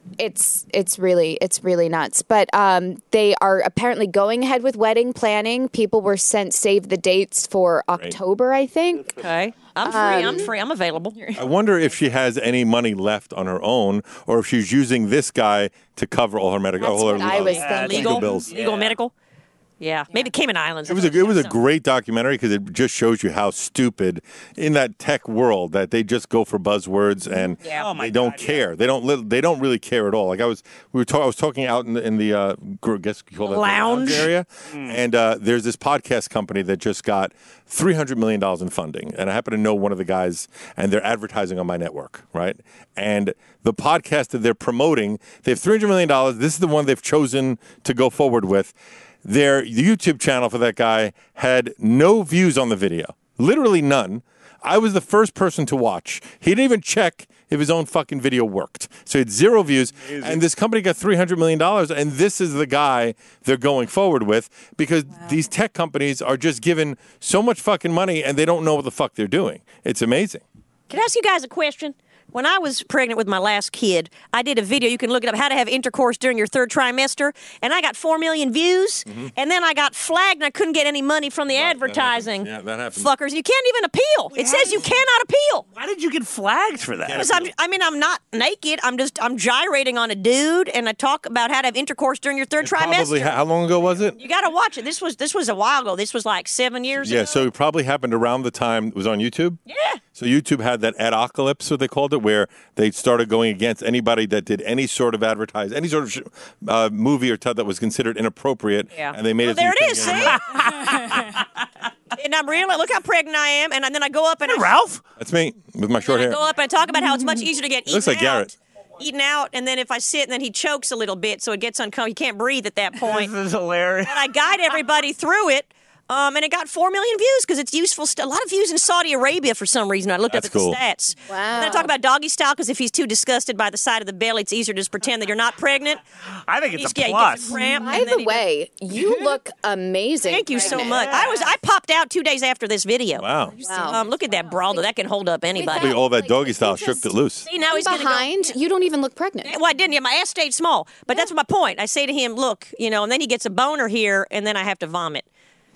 it's it's really it's really nuts. But um, they are apparently going ahead with wedding planning. People were sent save the dates for October, I think. Okay. I'm free. I'm free. I'm available. I wonder if she has any money left on her own, or if she's using this guy to cover all her medical, That's all her what I was uh, thinking. Legal, bills. legal, medical. Yeah, maybe Cayman Islands. It was a it was a great documentary because it just shows you how stupid in that tech world that they just go for buzzwords and Yeah. Oh my they don't God, care. yeah. They don't li- they don't really care at all. Like I was we were talk- I was talking out in the, in the uh, gr- guess you call that the Lounge. area, and uh, there's this podcast company that just got three hundred million dollars in funding, and I happen to know one of the guys, and they're advertising on my network, right? And the podcast that they're promoting, they have three hundred million dollars. This is the one they've chosen to go forward with. Their YouTube channel for that guy had no views on the video, literally none. I was the first person to watch. He didn't even check if his own fucking video worked. So he had zero views. And this company got three hundred million dollars, and this is the guy they're going forward with because these tech companies are just given so much fucking money and they don't know what the fuck they're doing. It's amazing. Can I ask you guys a question? When I was pregnant with my last kid, I did a video. You can look it up, how to have intercourse during your third trimester. And I got four million views. Mm-hmm. And then I got flagged and I couldn't get any money from the advertising. Yeah, that happens. Fuckers. And you can't even appeal. It says you cannot appeal. Why did you get flagged for that? Because I'm, I mean, I'm not naked. I'm just, I'm gyrating on a dude, and I talk about how to have intercourse during your third trimester. Probably, how long ago was it? You got to watch it. This was, this was a while ago. This was like seven years Yeah, ago. so it probably happened around the time it was on YouTube. Yeah. So YouTube had that adocalypse, what they called it, where they started going against anybody that did any sort of advertise, any sort of sh- uh, movie or t- that was considered inappropriate. Yeah. And they made well, it. so there you it is. couldn't See? get And I'm real. Look how pregnant I am. And then I go up and I, Ralph? That's me with my short I hair. go up and I talk about how it's much easier to get eaten Looks like out. Garrett. Eaten out, and then if I sit, and then he chokes a little bit, so it gets uncomfortable. You can't breathe at that point. This is hilarious. And I guide everybody through it. Um, and it got four million views because it's useful. St- a lot of views in Saudi Arabia for some reason. I looked That's up at cool. the stats. Wow. And then I talk about doggy style because if he's too disgusted by the side of the belly, it's easier to just pretend that you're not pregnant. I think it's He's, a yeah, he plus. gets a cramp, By and then the he way, you look amazing. Thank you so pregnant. much. I was I popped out two days after this video. Wow. Wow. Um, look at that bra though. That can hold up anybody. Probably all that Like, doggy you style just- shook it loose. See, now he's gonna go- behind, you don't even look pregnant. Well, I didn't. Yeah, my ass stayed small. But that's my point. I say to him, look, you know, and then he gets a boner here, and then I have to vomit.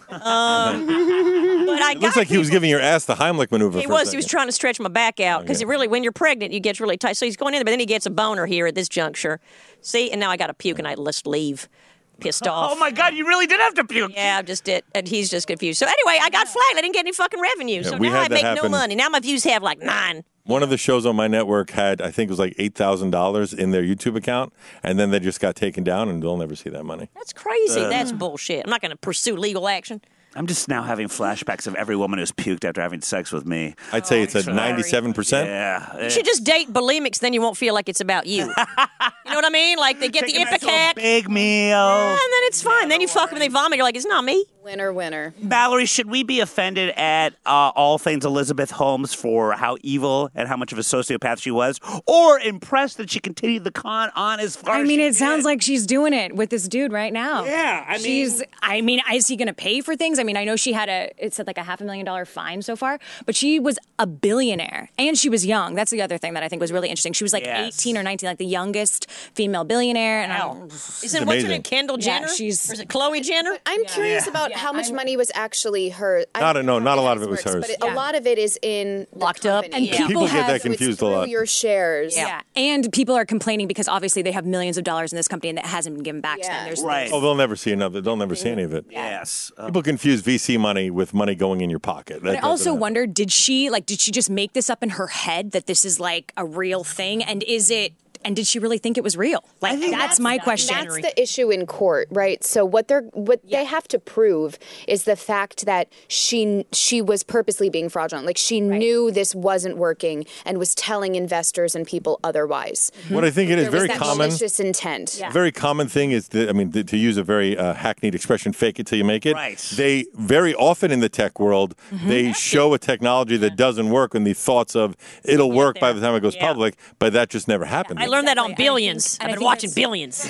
Um, but I It looks like he was giving your ass the Heimlich maneuver. He for a was. He was second. trying to stretch my back out because Okay. really, when you're pregnant, you get really tight. So he's going in there, but then he gets a boner here at this juncture. See, and now I got to puke, and I just leave, pissed off. Oh my God, you really did have to puke. Yeah, I just did, and he's just confused. So anyway, I got flagged. I didn't get any fucking revenue. Yeah, so we now had I that make no happen. money. Now my views have like nine. One of the shows on my network had, I think it was like eight thousand dollars in their YouTube account, and then they just got taken down, and they'll never see that money. That's crazy. That's bullshit. I'm not going to pursue legal action. I'm just now having flashbacks of every woman who's puked after having sex with me. I'd say it's at ninety-seven percent. Yeah. You should just date bulimics, then you won't feel like it's about you. You know what I mean? Like they get Take the a nice little ipecac, big meal. and then it's fine. Then you fuck them and they vomit. You're like, it's not me. Winner, winner. Valerie, should we be offended at uh, all things Elizabeth Holmes for how evil and how much of a sociopath she was, or impressed that she continued the con on as far I as mean, she it sounds did? like she's doing it with this dude right now. Yeah, I mean- she's. I mean, is he going to pay for things? I mean, I know she had a. It said like a half a million dollar fine so far, but she was a billionaire and she was young. That's the other thing that I think was really interesting. She was like Yes. eighteen or nineteen, like the youngest female billionaire. And Wow. I'm, Isn't what's her amazing. name? Kendall Yeah, Jenner? she's- Or is it Chloe Jenner? I'm curious about how much money was actually her. I Not don't a- no, know not how a lot this of it was works, hers. But it, Yeah. a lot of it is in the Locked up. company. And people People get have- that So it's confused a through lot. your shares. yeah, and people are complaining because obviously they have millions of dollars in this company and that hasn't been given back to Yeah. them. There's Right. Oh, they'll never see another. They'll never see any of it. Yes. Uh, People confuse V C money with money going in your pocket. That I also doesn't happen. wonder, did she like did she just make this up in her head that this is like a real thing? And is it and did she really think it was real? Like that's, my question. That's the issue in court, right? So what they're what they have to prove is the fact that she she was purposely being fraudulent. Like she knew this wasn't working and was telling investors and people otherwise. What I think it is There was very that common. malicious intent. A very common thing is, that, I mean, th- to use a very uh, hackneyed expression, fake it till you make it. Right. They very often in the tech world, Mm-hmm. they show a technology that doesn't work and the thoughts of it'll work by there. the time it goes Yeah. public, but that just never happened. I learned that on Exactly. And I Billions. think- and I I've been think watching it's- Billions.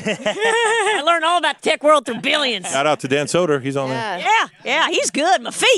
I learned all about the tech world through Billions. Shout out to Dan Soder. He's on there. Yeah. Yeah, yeah, he's good. My feet.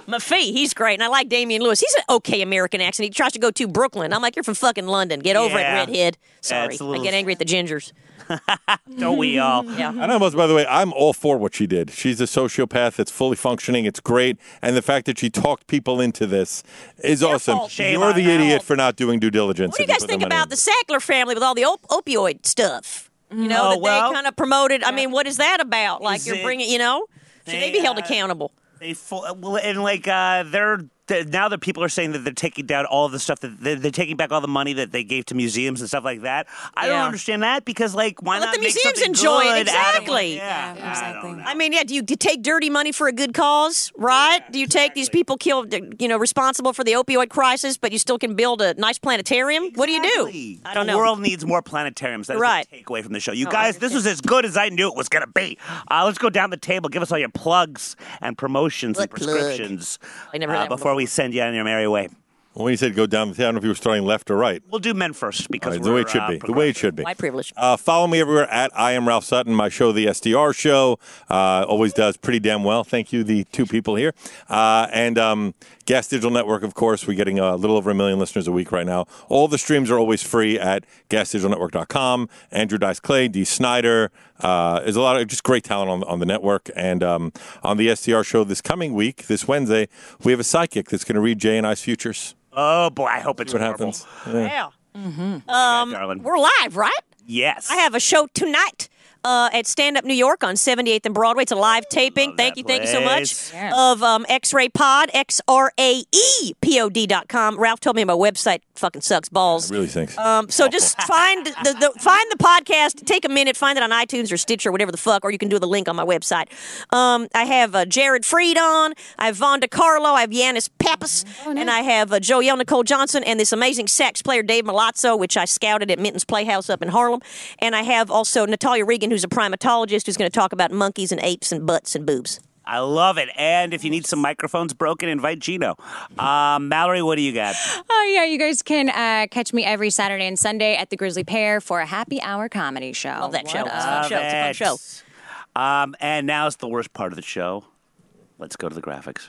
Maffei, he's great, and I like Damian Lewis. He's an okay American accent. He tries to go to Brooklyn. I'm like, you're from fucking London. Get over Yeah. it, redhead. Sorry, it's a little- I get angry at the gingers. Don't we all? Yeah. I know, by the way, I'm all for what she did. She's a sociopath that's fully functioning. It's great. And the fact that she talked people into this is awesome. fault. Shame You're on the her. idiot for not doing due diligence. What do you if you guys put think the money about in. the Sackler family with all the op- opioid stuff? You know, Oh, that well. they kind of promoted. I mean, what is that about? Like, Is you're it- bringing, you know, should they, they, be held uh, accountable? They full, well, and like uh, they're, they now that people are saying that they're taking down all of the stuff that they're, they're taking back all the money that they gave to museums and stuff like that. I don't Yeah. understand that because like why Let not the make museums something enjoy it. good out of Exactly. Yeah, Yeah, I don't know. I mean, yeah. Do you, do you take dirty money for a good cause, right? do you take these people killed, you know, responsible for the opioid crisis, but you still can build a nice planetarium? What do you Exactly. do? I don't the know. world needs more planetariums. That's Right. the takeaway from the show. You Oh, I guys, this was as good as I knew it was going to be. Uh, let's go down the table. Give us all your plugs and promotions What and prescriptions I never heard uh, that one before we before. send you on your merry way. When you said go down the I don't know if you were starting left or right. We'll do men first because All right, we're, the way it should uh, be. The way it should be. White privilege. Uh, follow me everywhere at I am Ralph Sutton. My show, The S D R Show, uh, always does pretty damn well. Thank you, the two people here. Uh, and um, Gas Digital Network, of course. We're getting a little over a million listeners a week right now. All the streams are always free at gas digital network dot com. Andrew Dice Clay, Dee Snyder. Uh, there's a lot of just great talent on, on the network. And um, on the S D R Show this coming week, this Wednesday, we have a psychic that's going to read Jay and I's futures. Oh, boy. I hope it's What horrible. happens? Yeah. Yeah. Um, darling. We're live, right? Yes. I have a show tonight uh, at Stand Up New York on seventy-eighth and Broadway. It's a live taping. Love Thank that you, thank you so much. place. Yeah. Of um, X-Ray Pod, X R A E P O D dot com. Ralph told me my website fucking sucks balls. It really thinks. Um, so just find the, the find the podcast. Take a minute, find it on iTunes or Stitcher or whatever the fuck, or you can do the link on my website. Um, I have uh, Jared Freed on. I have Vonda Carlo. I have Yanis Pappas, and I have uh, Joelle Nicole Johnson and this amazing sax player Dave Malazzo, which I scouted at Minton's Playhouse up in Harlem. And I have also Natalia Regan, who's a primatologist, who's going to talk about monkeys and apes and butts and boobs. I love it. And if you need some microphones broken, invite Gino. Um, Mallory, what do you got? Oh, yeah, you guys can uh, catch me every Saturday and Sunday at the Grizzly Pear for a happy hour comedy show. Love that show. What It's a up? fun show. It's a fun Love show. it. Um, and now it's the worst part of the show. Let's go to the graphics.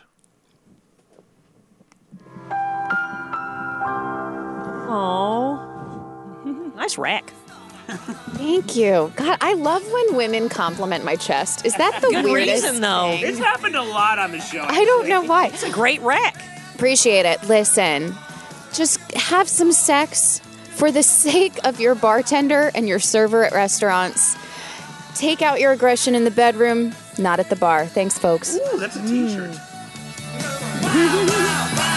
Oh, nice rack. Thank you. God, I love when women compliment my chest. Is that the Good weirdest reason, though. thing? It's happened a lot on the show. I don't know why. It's a great rack. Appreciate it. Listen, just have some sex for the sake of your bartender and your server at restaurants. Take out your aggression in the bedroom, not at the bar. Thanks, folks. Ooh, that's a t-shirt. Wow, wow, wow.